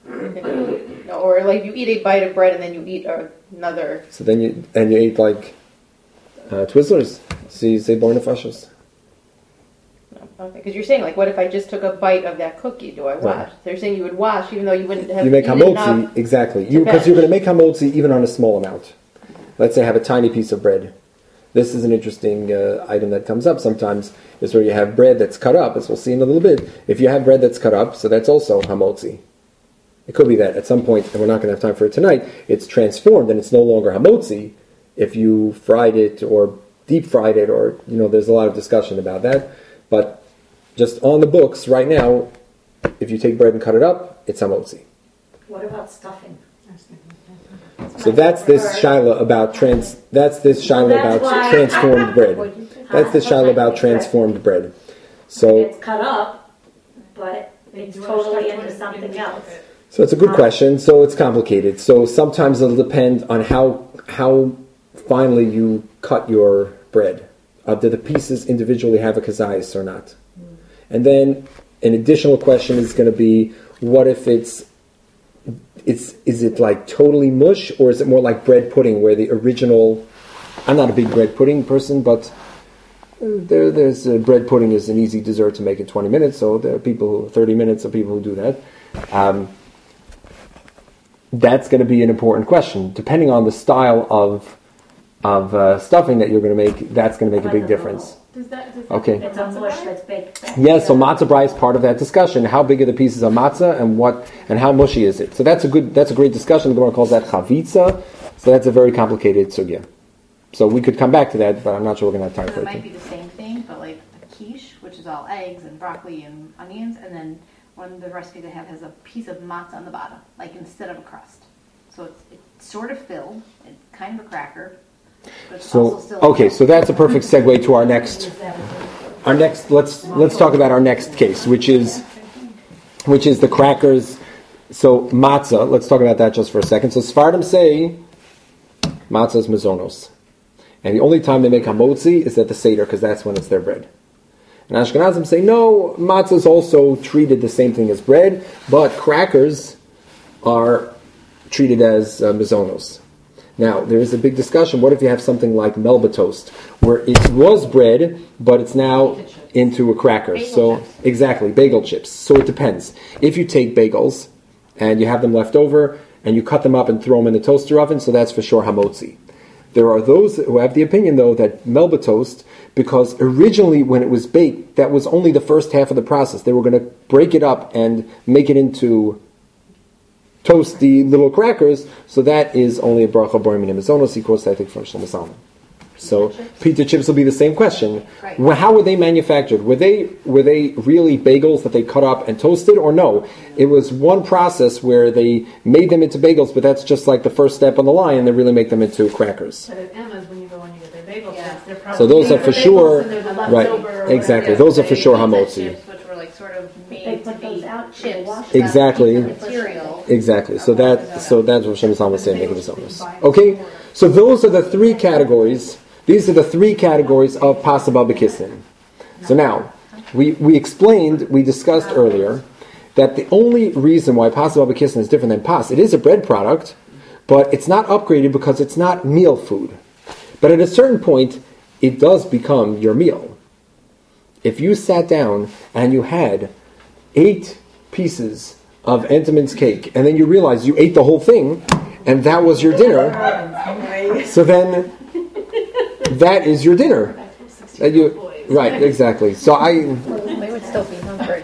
Speaker 2: No, or like you eat a bite of bread and then you eat another.
Speaker 1: So then you, and you ate like uh, Twizzlers, so you say born nefashos.
Speaker 2: Okay, because you're saying like, what if I just took a bite of that cookie? Do I wash?
Speaker 1: Right.
Speaker 2: They're saying you would wash even though you wouldn't have.
Speaker 1: You make
Speaker 2: eaten
Speaker 1: hamotzi,
Speaker 2: enough
Speaker 1: exactly.
Speaker 2: to
Speaker 1: You Because you're
Speaker 2: bench.
Speaker 1: going to make hamotzi even on a small amount. Let's say I have a tiny piece of bread. This is an interesting uh, item that comes up sometimes, is where you have bread that's cut up, as we'll see in a little bit. If you have bread that's cut up, so that's also hamotzi. It could be that at some point, and we're not going to have time for it tonight, it's transformed and it's no longer hamotzi if you fried it or deep fried it, or, you know, there's a lot of discussion about that. But just on the books right now, if you take bread and cut it up, it's hamotzi.
Speaker 9: What about stuffing?
Speaker 1: So that's this shaila about trans. That's this shaila
Speaker 9: That's
Speaker 1: about
Speaker 9: why-
Speaker 1: transformed bread. That's the shaila about transformed bread. So,
Speaker 9: It's cut up, but it's totally into something else.
Speaker 1: so it's a good question. So it's complicated. So sometimes it'll depend on how how finely you cut your bread. Uh, do the pieces individually have a kazayas or not? And then an additional question is going to be, what if it's It's is it like totally mush, or is it more like bread pudding, where the original? I'm not a big bread pudding person, but there, there's uh, bread pudding is an easy dessert to make in twenty minutes. So there are people who thirty minutes of people who do that. Um, that's going to be an important question, depending on the style of of uh, stuffing that you're going to make. That's going to make a big difference.
Speaker 4: Does that, does that
Speaker 1: Okay.
Speaker 9: It's a mush that's baked.
Speaker 1: Yes, so matzah brai is part of that discussion. How big are the pieces of matzah, and what, and how mushy is it? So that's a good, that's a great discussion. The Gemara calls that chavitza. So that's a very complicated sugya. So we could come back to that, but I'm not sure we're going to have time
Speaker 3: So
Speaker 1: for
Speaker 3: it
Speaker 1: it.
Speaker 3: might be the same thing, but like a quiche, which is all eggs and broccoli and onions, and then one of the recipes I have has a piece of matzah on the bottom, like instead of a crust. So it's, it's sort of filled, it's kind of a cracker, but it's
Speaker 1: So
Speaker 3: also still.
Speaker 1: okay, so that's a perfect segue to our next, our next. Let's let's talk about our next case, which is, which is the crackers. So matzah. Let's talk about that just for a second. So Sfardim say matzah is mazonos, and the only time they make hamotzi is at the seder, because that's when it's their bread. And Ashkenazim say no, matzah is also treated the same thing as bread, but crackers are treated as uh, mazonos. Now, there is a big discussion. What if you have something like Melba toast, where it was bread, but it's now into a cracker?
Speaker 2: Bagel
Speaker 1: so
Speaker 2: chips.
Speaker 1: exactly, bagel chips. So it depends. If you take bagels and you have them left over and you cut them up and throw them in the toaster oven, so that's for sure hamotzi. There are those who have the opinion, though, that Melba toast, because originally when it was baked, that was only the first half of the process. They were going to break it up and make it into toast the little crackers, so that is only a bracha borim in mazonos. He quotes, I think, from Shlomo Zalman. So pita chips will be the same question.
Speaker 3: Right.
Speaker 1: Well, how were they manufactured? Were they were they really bagels that they cut up and toasted, or no? It was one process where they made them into bagels, but that's just like the first step on the line, and they really make them into crackers.
Speaker 4: But at Emma's, when you go and you get their bagel
Speaker 3: Yeah.
Speaker 4: chips, they're probably.
Speaker 1: So those are
Speaker 4: made
Speaker 1: for
Speaker 4: the
Speaker 1: sure-
Speaker 4: bagels and they're the
Speaker 1: right,
Speaker 4: leftover or whatever.
Speaker 1: exactly.
Speaker 4: Yeah.
Speaker 1: Those are for sure
Speaker 3: Pita
Speaker 1: hamotzi.
Speaker 3: chips, which were like sort of
Speaker 9: They
Speaker 3: made to
Speaker 9: put those
Speaker 3: be
Speaker 9: out, they
Speaker 3: chips.
Speaker 9: wash
Speaker 3: that
Speaker 1: Exactly.
Speaker 3: piece of material.
Speaker 1: Exactly. So that so that's what Shlomo Zalman was saying, making his own. Okay. So those are the three categories. These are the three categories of pasta b'kisnin. So now, we, we explained, we discussed earlier, that the only reason why pasta b'kisnin is different than pas, it is a bread product, but it's not upgraded because it's not meal food. But at a certain point, it does become your meal. If you sat down and you had eight pieces of Entenmann's cake, and then you realize you ate the whole thing, and that was your dinner, so then that is your dinner. That you, right, exactly. So I,
Speaker 2: They would still be hungry.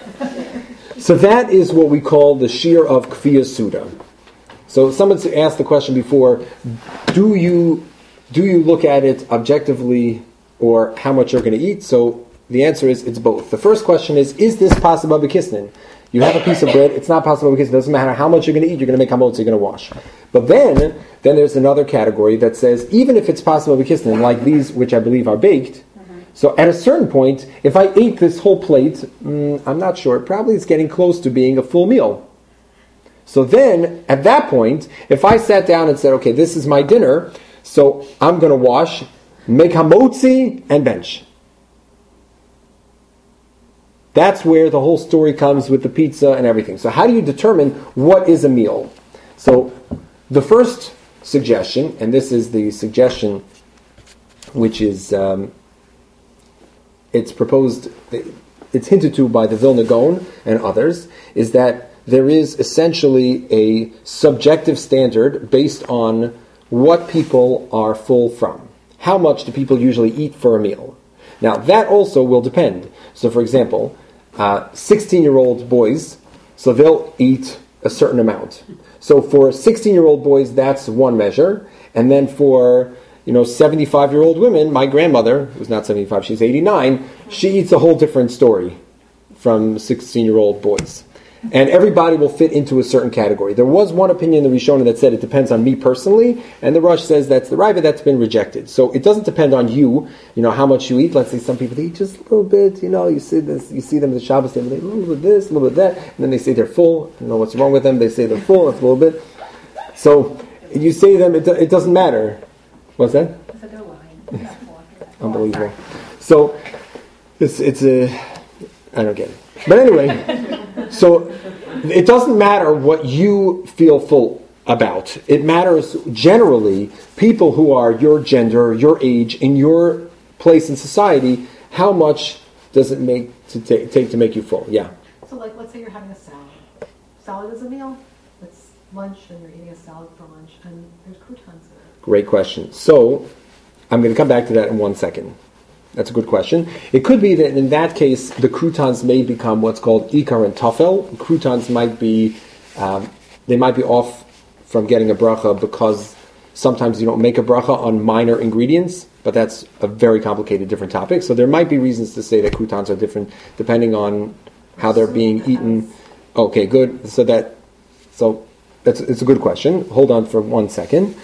Speaker 1: so that is what we call the shear of kfiyah suda. So someone asked the question before: Do you do you look at it objectively or how much you're going to eat. So the answer is it's both. The first question is, is this possible b'kisnin? You have a piece of bread, it's not possible b'kisnin. It doesn't matter how much you're going to eat, you're going to make hamotzi, you're going to wash. But then, then there's another category that says, even if it's possible b'kisnin, like these, which I believe are baked, mm-hmm. so at a certain point, if I ate this whole plate, mm, I'm not sure, probably it's getting close to being a full meal. So then, at that point, if I sat down and said, okay, this is my dinner, so I'm going to wash, make hamotzi, and bench. That's where the whole story comes with the pizza and everything. So how do you determine what is a meal? So the first suggestion, and this is the suggestion which is, um, it's proposed, it's hinted to by the Vilna Gaon and others, is that there is essentially a subjective standard based on what people are full from. How much do people usually eat for a meal? Now, that also will depend. So, for example, uh, sixteen-year-old boys, so they'll eat a certain amount. So for sixteen-year-old boys, that's one measure. And then for, you know, seventy-five-year-old women, my grandmother, who's not seventy-five, she's eighty-nine, she eats a whole different story from sixteen-year-old boys. And everybody will fit into a certain category. There was one opinion in the Rishonim that said it depends on me personally, and the Rosh says that's the Raiva, that's been rejected. So it doesn't depend on you, you know, how much you eat. Let's say some people, they eat just a little bit, you know, you see this, you see them in the Shabbos, they eat a little bit of this, a little bit of that, and then they say they're full. I don't know what's wrong with them. They say they're full, it's a little bit. So you say to them, it, it doesn't matter. What's that? Unbelievable. So it's, it's a, I don't get it. But anyway, so it doesn't matter what you feel full about. It matters generally, people who are your gender, your age, in your place in society, how much does it make to take, take to make you full? Yeah.
Speaker 6: So like, let's say you're having a salad. Salad is a meal. It's lunch and you're eating a salad for lunch and there's croutons in it.
Speaker 1: Great question. So I'm going to come back to that in one second. That's a good question. It could be that in that case, the croutons may become what's called ikar and tafel. Croutons might be, um, they might be off from getting a bracha because sometimes you don't make a bracha on minor ingredients, but that's a very complicated, different topic. So there might be reasons to say that croutons are different depending on how they're being eaten. Okay, good. So that, so that's it's a good question. Hold on for one second.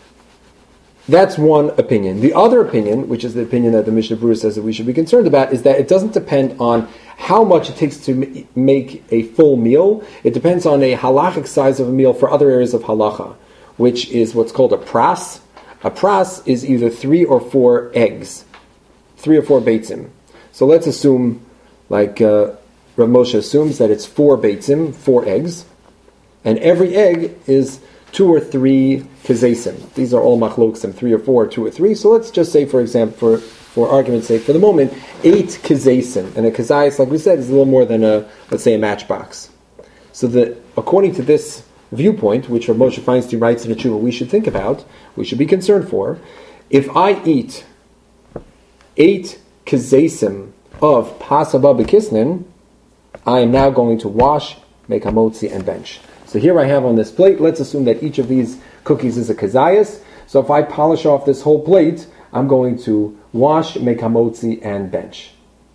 Speaker 1: That's one opinion. The other opinion, which is the opinion that the Mishnah Berurah says that we should be concerned about, is that it doesn't depend on how much it takes to m- make a full meal. It depends on a halachic size of a meal for other areas of halacha, which is what's called a pras. A pras is either three or four eggs, three or four beitzim. So let's assume, like uh, Rav Moshe assumes, that it's four beitzim, four eggs, and every egg is two or three kazesim. These are all machloksim, three or four, two or three. So let's just say, for example, for, for argument's sake, for the moment, eight kazesim. And a kazayis, like we said, is a little more than a, let's say, a matchbox. So that, according to this viewpoint, which Rav Moshe Feinstein writes in a tshuva, we should think about, we should be concerned for, if I eat eight kazesim of pasaba b'kisnin, I am now going to wash, make hamotzi, and bench. So here I have on this plate, let's assume that each of these cookies is a kazayas. So if I polish off this whole plate, I'm going to wash, make hamotzi, and bench.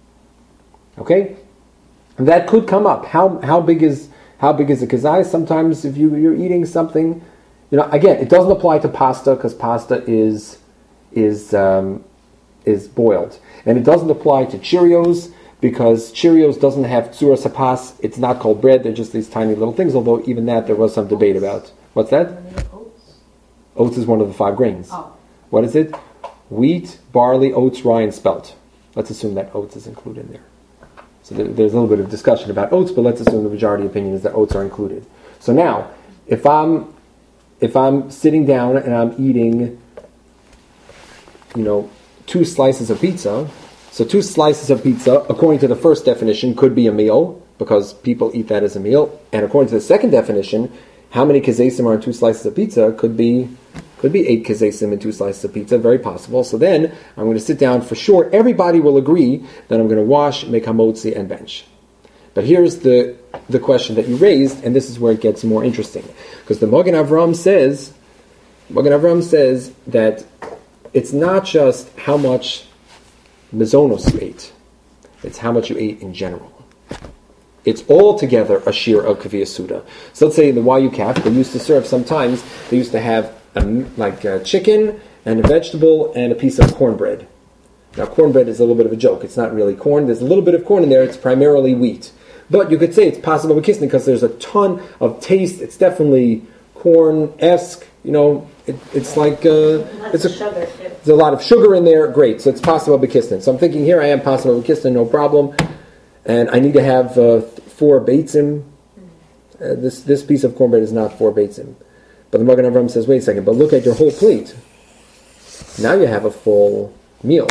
Speaker 1: Okay? And that could come up. How how big is how big is a kazayas? Sometimes if you, you're eating something, you know, again, it doesn't apply to pasta because pasta is is um, is boiled. And it doesn't apply to Cheerios, because Cheerios doesn't have tzura sapas. It's not called bread. They're just these tiny little things, although even that there was some debate about. What's that?
Speaker 6: Oats.
Speaker 1: Oats is one of the five grains.
Speaker 6: Oh.
Speaker 1: What is it? Wheat, barley, oats, rye, and spelt. Let's assume that oats is included in there. So there, there's a little bit of discussion about oats, but let's assume the majority opinion is that oats are included. So now, if I'm if I'm sitting down and I'm eating, you know, two slices of pizza. So two slices of pizza, according to the first definition, could be a meal, because people eat that as a meal. And according to the second definition, how many kazesim are in two slices of pizza could be could be eight kazesim in two slices of pizza, very possible. So then, I'm going to sit down for sure. Everybody will agree that I'm going to wash, make hamotzi, and bench. But here's the, the question that you raised, and this is where it gets more interesting. Because the Magen Avraham says, Magen Avraham says that it's not just how much mazonos you ate. It's how much you ate in general. It's altogether a shear of kaviyas suda. So let's say in the Y U C A F, they used to serve sometimes, they used to have a, like a chicken and a vegetable and a piece of cornbread. Now cornbread is a little bit of a joke. It's not really corn. There's a little bit of corn in there. It's primarily wheat. But you could say it's possible with kisning because there's a ton of taste. It's definitely corn-esque. You know, it, it's like uh, it's a, there's a lot of sugar in there. Great. So it's possible with kisning. So I'm thinking here I am possible with kisning, no problem. And I need to have uh, four beitzim. Uh, this this piece of cornbread is not four beitzim. But the Magen Avraham says, wait a second, but look at your whole plate. Now you have a full meal.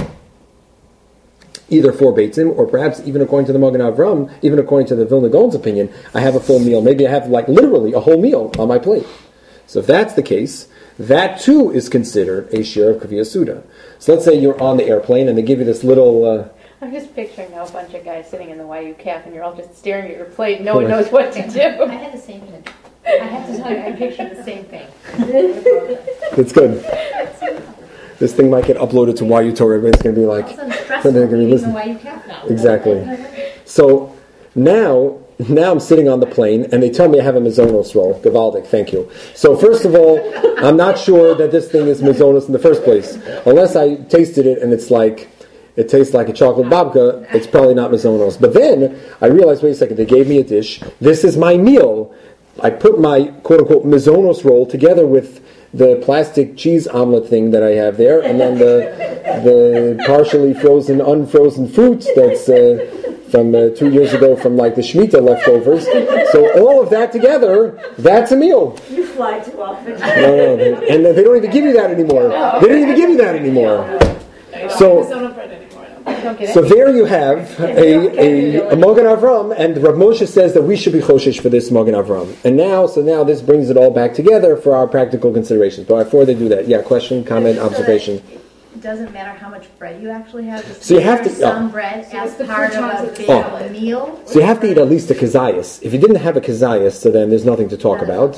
Speaker 1: Either four beitzim, or perhaps even according to the Magen Avraham, even according to the Vilna Gaon's opinion, I have a full meal. Maybe I have like literally a whole meal on my plate. So if that's the case, that too is considered a share of kaviyas suda. So let's say you're on the airplane and they give you this little... Uh,
Speaker 2: I'm just picturing now a bunch of guys sitting in the Y U C A F and you're all just staring at your plate. No one knows what to do.
Speaker 3: I had the same thing. I have to tell you, I pictured the same thing.
Speaker 1: It's good. This thing might get uploaded to Y U Torah, but it's going to be like...
Speaker 3: They're going to be listening.
Speaker 1: Exactly. So now, now I'm sitting on the plane, and they tell me I have a mazonos roll. Gavaldik, thank you. So first of all, I'm not sure that this thing is mazonos in the first place. Unless I tasted it and it's like... It tastes like a chocolate babka, it's probably not mazonos. But then I realized, wait a second, they gave me a dish. This is my meal. I put my quote-unquote mazonos roll together with the plastic cheese omelet thing that I have there, and then the the partially frozen, unfrozen fruit that's uh, from uh, two years ago from like the Shemitah leftovers. So all of that together, that's a meal.
Speaker 9: You fly too often.
Speaker 1: No, no, they, and they don't even give you that anymore. They don't even give you that anymore. So... So there you have a, a, a Magen Avraham, and Rav Moshe says that we should be choshesh for this Magen Avraham. And now, so now this brings it all back together for our practical considerations. But before they do that, yeah, question, comment, observation.
Speaker 3: It doesn't matter how much bread you actually have. Just
Speaker 1: so you have to
Speaker 3: some
Speaker 1: oh.
Speaker 3: bread as part of a big
Speaker 1: oh.
Speaker 3: meal.
Speaker 1: So you have to eat at least a kazayas. If you didn't have a kazayas, so then there's nothing to talk about.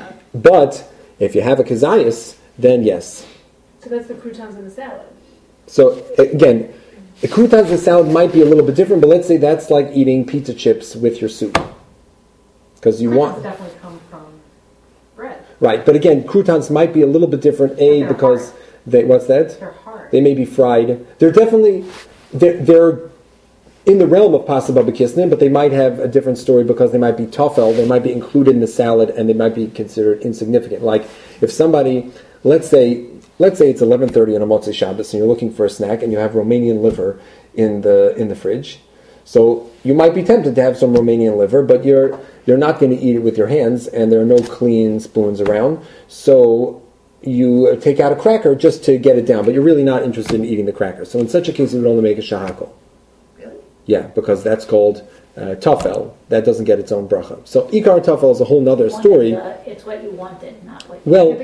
Speaker 1: But if you have a kazayas, then yes.
Speaker 4: So that's the croutons in the salad.
Speaker 1: So again, the croutons and salad might be a little bit different, but let's say that's like eating pizza chips with your soup. Because you
Speaker 6: croutons
Speaker 1: want...
Speaker 6: definitely come from bread.
Speaker 1: Right, but again, croutons might be a little bit different, A, because...
Speaker 6: Hard.
Speaker 1: They, what's that?
Speaker 6: They're hard.
Speaker 1: They may be fried. They're definitely... They're, they're in the realm of possible bekisnin, but they might have a different story because they might be tofel, they might be included in the salad, and they might be considered insignificant. Like, if somebody... Let's say... Let's say it's eleven thirty on a Motzei Shabbos and you're looking for a snack and you have Romanian liver in the in the fridge. So you might be tempted to have some Romanian liver, but you're you're not going to eat it with your hands and there are no clean spoons around. So you take out a cracker just to get it down, but you're really not interested in eating the cracker. So in such a case, you would only make a shahakol.
Speaker 3: Really?
Speaker 1: Yeah, because that's called uh, tafel. That doesn't get its own bracha. So ikar and tafel is a whole other story.
Speaker 9: Uh, it's what you wanted, not what
Speaker 1: you Well,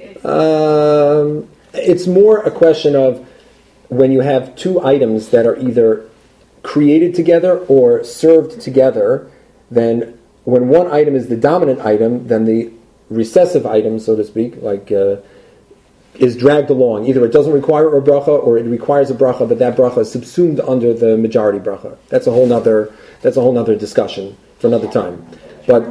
Speaker 1: Um, it's more a question of when you have two items that are either created together or served together, then when one item is the dominant item, then the recessive item, so to speak, like uh, is dragged along. Either it doesn't require a bracha or it requires a bracha, but that bracha is subsumed under the majority bracha. That's a whole nother, that's a whole nother discussion for another time. But,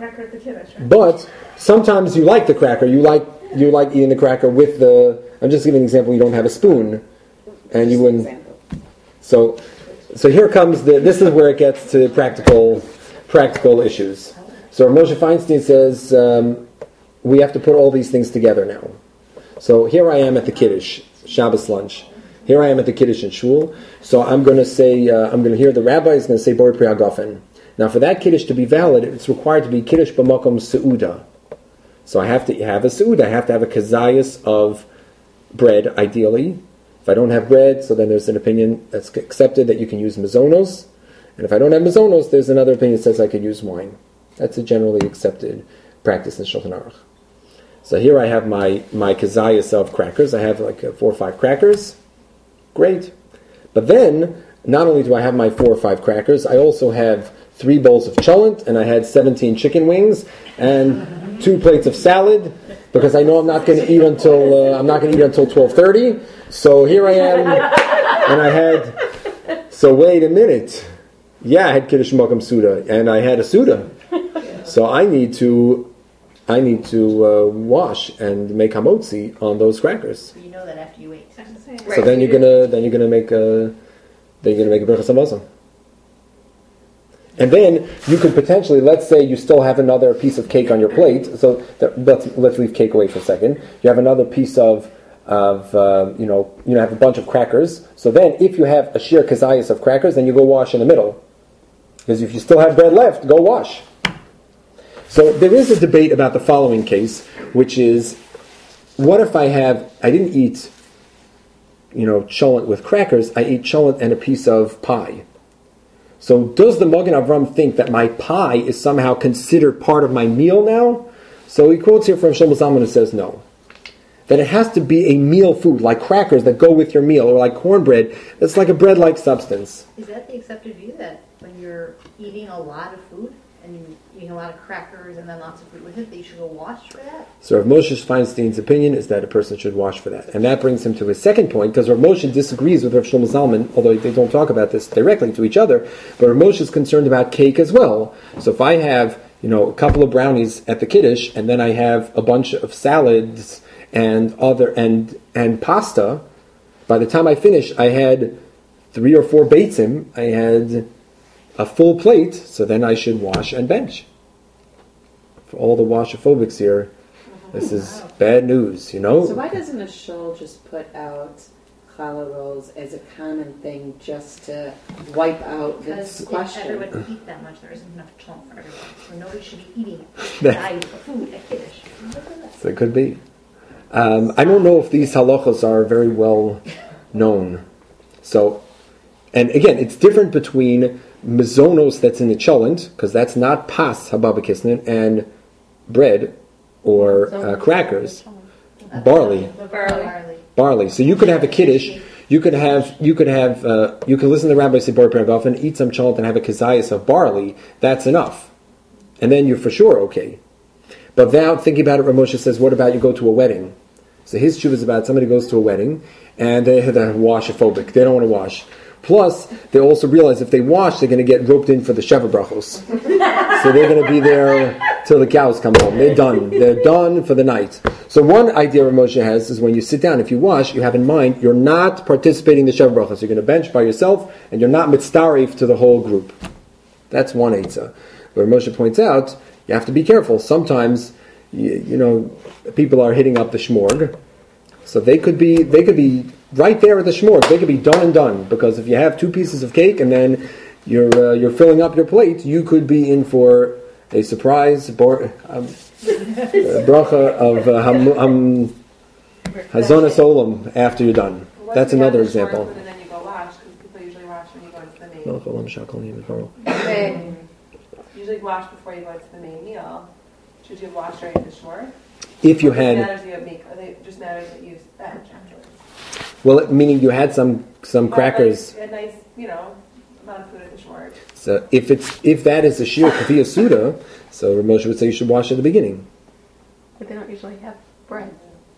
Speaker 1: but sometimes you like the cracker, you like You like eating the cracker with the... I'm just giving an example. You don't have a spoon, and you wouldn't... So, so here comes the... This is where it gets to practical, practical issues. So Moshe Feinstein says um, we have to put all these things together now. So here I am at the Kiddush, Shabbos lunch. Here I am at the Kiddush in Shul. So I'm going to say... Uh, I'm going to hear the rabbi is going to say Bor Pri HaGofen. Now, for that Kiddush to be valid, it's required to be Kiddush b'makom Seuda. So I have to have a seuda. I have to have a kazayas of bread, ideally. If I don't have bread, so then there's an opinion that's accepted that you can use mazonos. And if I don't have mazonos, there's another opinion that says I could use wine. That's a generally accepted practice in Shulchan Aruch. So here I have my, my kazayas of crackers. I have like four or five crackers. Great. But then, not only do I have my four or five crackers, I also have three bowls of cholent, and I had seventeen chicken wings, and two plates of salad, because I know I'm not going to eat until uh, I'm not going to eat until twelve thirty. So here I am. and I had. So wait a minute. Yeah, I had Kiddush Makam Suda, and I had a Suda. So I need to, I need to uh, wash and make hamotzi on those crackers.
Speaker 3: You know that after you ate.
Speaker 1: So then you're gonna, then you're gonna make a, then you're gonna make a berachas hamazon. And then you could potentially, let's say you still have another piece of cake on your plate. So that, let's let's leave cake away for a second. You have another piece of of uh, you know you know have a bunch of crackers. So then, if you have a sheer kazayas of crackers, then you go wash in the middle. Because if you still have bread left, go wash. So there is a debate about the following case, which is, what if I have I didn't eat you know cholent with crackers? I ate cholent and a piece of pie. So does the Magen Avram think that my pie is somehow considered part of my meal now? So he quotes here from Shlomo Zalman who says no. That it has to be a meal food, like crackers that go with your meal, or like cornbread, that's like a bread-like substance.
Speaker 3: Is that the accepted view, that when you're eating a lot of food, and you're eating a lot of crackers and then lots of food with it, that you should go wash for that?
Speaker 1: So Rav Moshe Feinstein's opinion is that a person should wash for that. And that brings him to his second point, because Rav Moshe disagrees with Rav Shlomo Zalman, although they don't talk about this directly to each other, but Rav Moshe is concerned about cake as well. So if I have, you know, a couple of brownies at the Kiddush, and then I have a bunch of salads and other and and pasta, by the time I finish, I had three or four beitzim, I had a full plate, so then I should wash and bench. For all the washophobics here, this is bad news, you know?
Speaker 8: So why doesn't a shul just put out challah rolls as a common thing just to wipe out this
Speaker 3: Because if
Speaker 8: question?
Speaker 3: everyone can eat that much, there isn't enough chalk for everyone. So nobody should be eating diet of food at Kiddush.
Speaker 1: So it could be. Um, I don't know if these halachas are very well known. So, and again, it's different between mizonos that's in the cholent, because that's not pas hababa kisnin, and bread or uh, crackers, barley,
Speaker 3: Barley.
Speaker 1: barley. So you could have a kiddush. You could have you could have uh, you could listen to the rabbi say bar paragaf and eat some cholent and have a kazayas of barley. That's enough, and then you're for sure okay. But now, thinking about it, Rav Moshe says, what about you go to a wedding? So his tshuva is about somebody goes to a wedding, and they're, they're washophobic. They don't want to wash. Plus, they also realize if they wash, they're going to get roped in for the Sheva Brachos. So they're going to be there till the cows come home. They're done. They're done for the night. So one idea Rav Moshe has is when you sit down, if you wash, you have in mind, you're not participating in the Sheva Brachos. You're going to bench by yourself, and you're not mitzdarif to the whole group. That's one eitzah. But Rav Moshe points out, you have to be careful. Sometimes, you, you know, people are hitting up the shmorg, so they could be they could be right there at the shmorg. They could be done and done, because if you have two pieces of cake and then you're uh, you're filling up your plate, you could be in for a surprise bor- um, uh, bracha of uh, ham, ham, hazonas olam after you're done.
Speaker 7: Once
Speaker 1: That's
Speaker 7: you have
Speaker 1: another
Speaker 7: the short
Speaker 1: example.
Speaker 7: food and then you go wash, because people usually wash when you go into the main.
Speaker 1: Melech olam shakal yim v'karol.
Speaker 7: They usually wash before you go into the main meal. Should you wash during the short?
Speaker 1: If you
Speaker 7: It
Speaker 1: had,
Speaker 7: matters you have make, it just matters that you bench afterwards.
Speaker 1: well, meaning you had some some crackers.
Speaker 7: But, like, a nice, you know, amount of food at the short.
Speaker 1: So if it's if that is a shir kaviyah suda, so Rav Moshe would say you should wash at the beginning.
Speaker 2: But they don't usually have bread.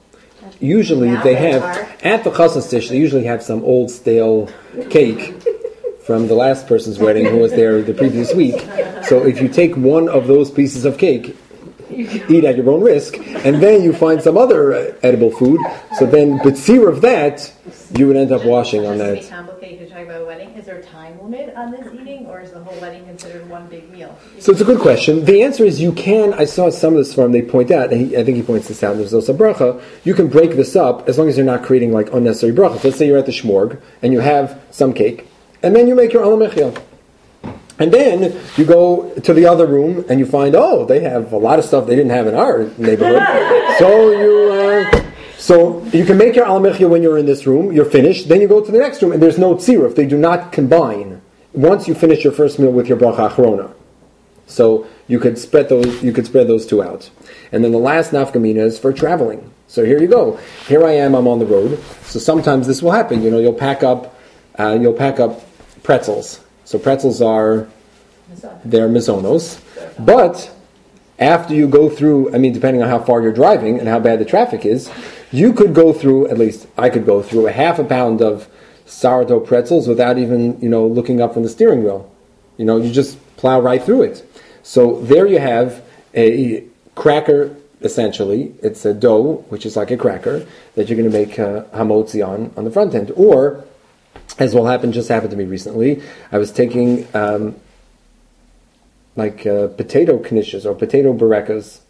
Speaker 1: Usually
Speaker 3: Now
Speaker 1: they
Speaker 3: they
Speaker 1: have
Speaker 3: are.
Speaker 1: at the chassan dish. They usually have some old stale cake from the last person's wedding who was there the previous week. So if you take one of those pieces of cake, eat at your own risk, and then you find some other uh, edible food, so then b'tzir of that, you would end up washing on
Speaker 3: Just to
Speaker 1: that.
Speaker 3: be complicated, you're talking about a wedding. Is there a time limit on this eating, or is the whole wedding considered one big meal?
Speaker 1: So it's a good question. The answer is you can. I saw some of this from, they point out, and he, I think he points this out, there's also bracha, you can break this up as long as you're not creating like unnecessary bracha. Let's say you're at the shmorg, and you have some cake, and then you make your alam mechia. And then you go to the other room and you find, oh, they have a lot of stuff they didn't have in our neighborhood. so you uh, so you can make your al mechia when you're in this room, you're finished, then you go to the next room and there's no tziruf. They do not combine once you finish your first meal with your bracha achrona. So you could spread those you could spread those two out. And then the last nafkamina is for traveling. So here you go. Here I am, I'm on the road. So sometimes this will happen. You know, you'll pack up uh, you'll pack up pretzels. So pretzels are, they're mizonos. But after you go through, I mean, depending on how far you're driving and how bad the traffic is, you could go through, at least I could go through, a half a pound of sourdough pretzels without even, you know, looking up from the steering wheel. You know, you just plow right through it. So there you have a cracker, essentially. It's a dough, which is like a cracker, that you're going to make uh, hamotzi on, on the front end. Or, as will happen, just happened to me recently, I was taking um, like uh, potato knishes or potato barekas.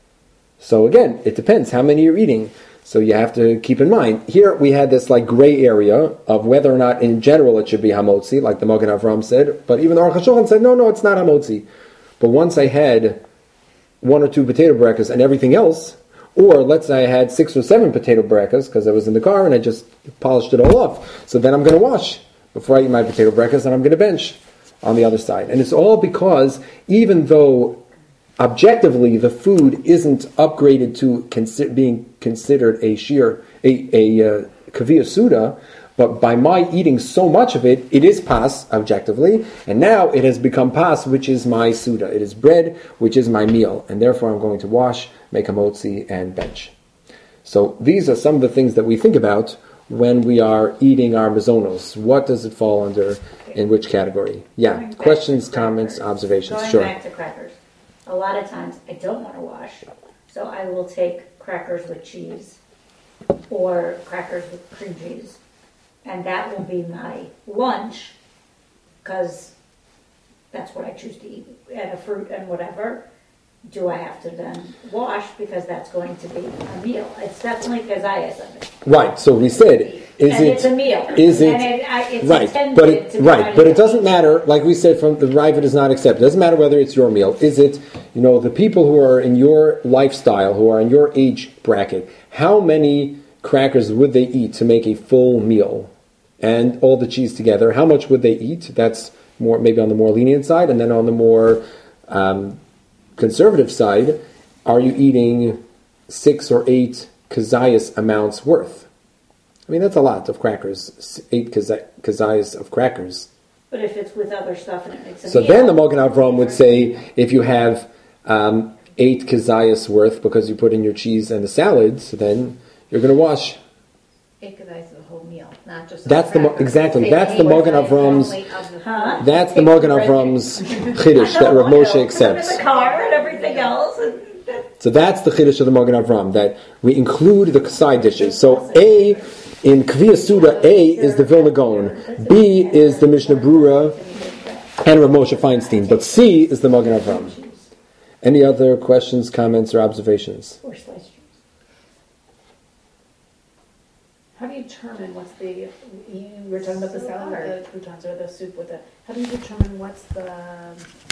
Speaker 1: So again, it depends how many you're eating. So you have to keep in mind. Here we had this like gray area of whether or not in general it should be hamotzi, like the Magen Avram said. But even the Aruch HaShulchan said, no, no, it's not hamotzi. But once I had one or two potato barekas and everything else, or let's say I had six or seven potato barekas because I was in the car and I just polished it all off. So then I'm going to wash before I eat my potato barekas and I'm going to bench on the other side. And it's all because even though objectively the food isn't upgraded to consi- being considered a sheer, a, a uh, kaviyah suda, but by my eating so much of it, it is pas, objectively, and now it has become pas, which is my suda. It is bread, which is my meal, and therefore I'm going to wash, make a motzi, and bench. So these are some of the things that we think about when we are eating our mazonos. What does it fall under, in which category? Yeah,
Speaker 9: Going back
Speaker 1: questions,
Speaker 9: to
Speaker 1: comments,
Speaker 9: crackers.
Speaker 1: observations,
Speaker 9: Going
Speaker 1: sure.
Speaker 9: back to crackers. A lot of times I don't want to wash, so I will take crackers with cheese or crackers with cream cheese, and that will be my lunch because that's what I choose to eat, and a fruit and whatever. Do I have to then wash because that's going to be a meal? It's definitely kazayas of it.
Speaker 1: Right, so we said, is
Speaker 9: and
Speaker 1: it...
Speaker 9: it's a meal.
Speaker 1: Is it...
Speaker 9: And it, I, it's
Speaker 1: right,
Speaker 9: intended
Speaker 1: but it,
Speaker 9: to be
Speaker 1: right,
Speaker 9: part
Speaker 1: but
Speaker 9: of
Speaker 1: it doesn't
Speaker 9: the-
Speaker 1: matter, like we said, from the Ravid is not accepted. It doesn't matter whether it's your meal. Is it, you know, the people who are in your lifestyle, who are in your age bracket, how many crackers would they eat to make a full meal? And all the cheese together, how much would they eat? That's more maybe on the more lenient side, and then on the more um, conservative side, are you eating six or eight kazayas amounts worth? I mean, that's a lot of crackers, eight kazayas of crackers.
Speaker 9: But if it's with other stuff and it makes a
Speaker 1: So
Speaker 9: meal,
Speaker 1: then the Magen Avram would say, if you have um, eight kazayas worth because you put in your cheese and the salad, so then you're going to wash.
Speaker 3: Eight kazayas of the whole meal, not just.
Speaker 1: That's the mo- exactly.
Speaker 3: Say
Speaker 1: That's the
Speaker 3: eight
Speaker 1: Magen
Speaker 3: kazayas
Speaker 1: Avram's.
Speaker 3: only of the
Speaker 9: Huh?
Speaker 3: food.
Speaker 1: That's the Magen Avram's chiddush that Rav Moshe accepts.
Speaker 9: the car and everything else. And
Speaker 1: So that's the chiddush of the Magen Avram, that we include the side dishes. So A, in Kviya Suda, A is the Vilna Gaon, B is the Mishnah Brura and Rav Moshe Feinstein, but C is the Magen Avram. Any other questions, comments, or observations?
Speaker 9: or sliced cheese.
Speaker 4: How do you determine what's the, you were talking about the salad or the croutons or the soup with the, how do you determine what's the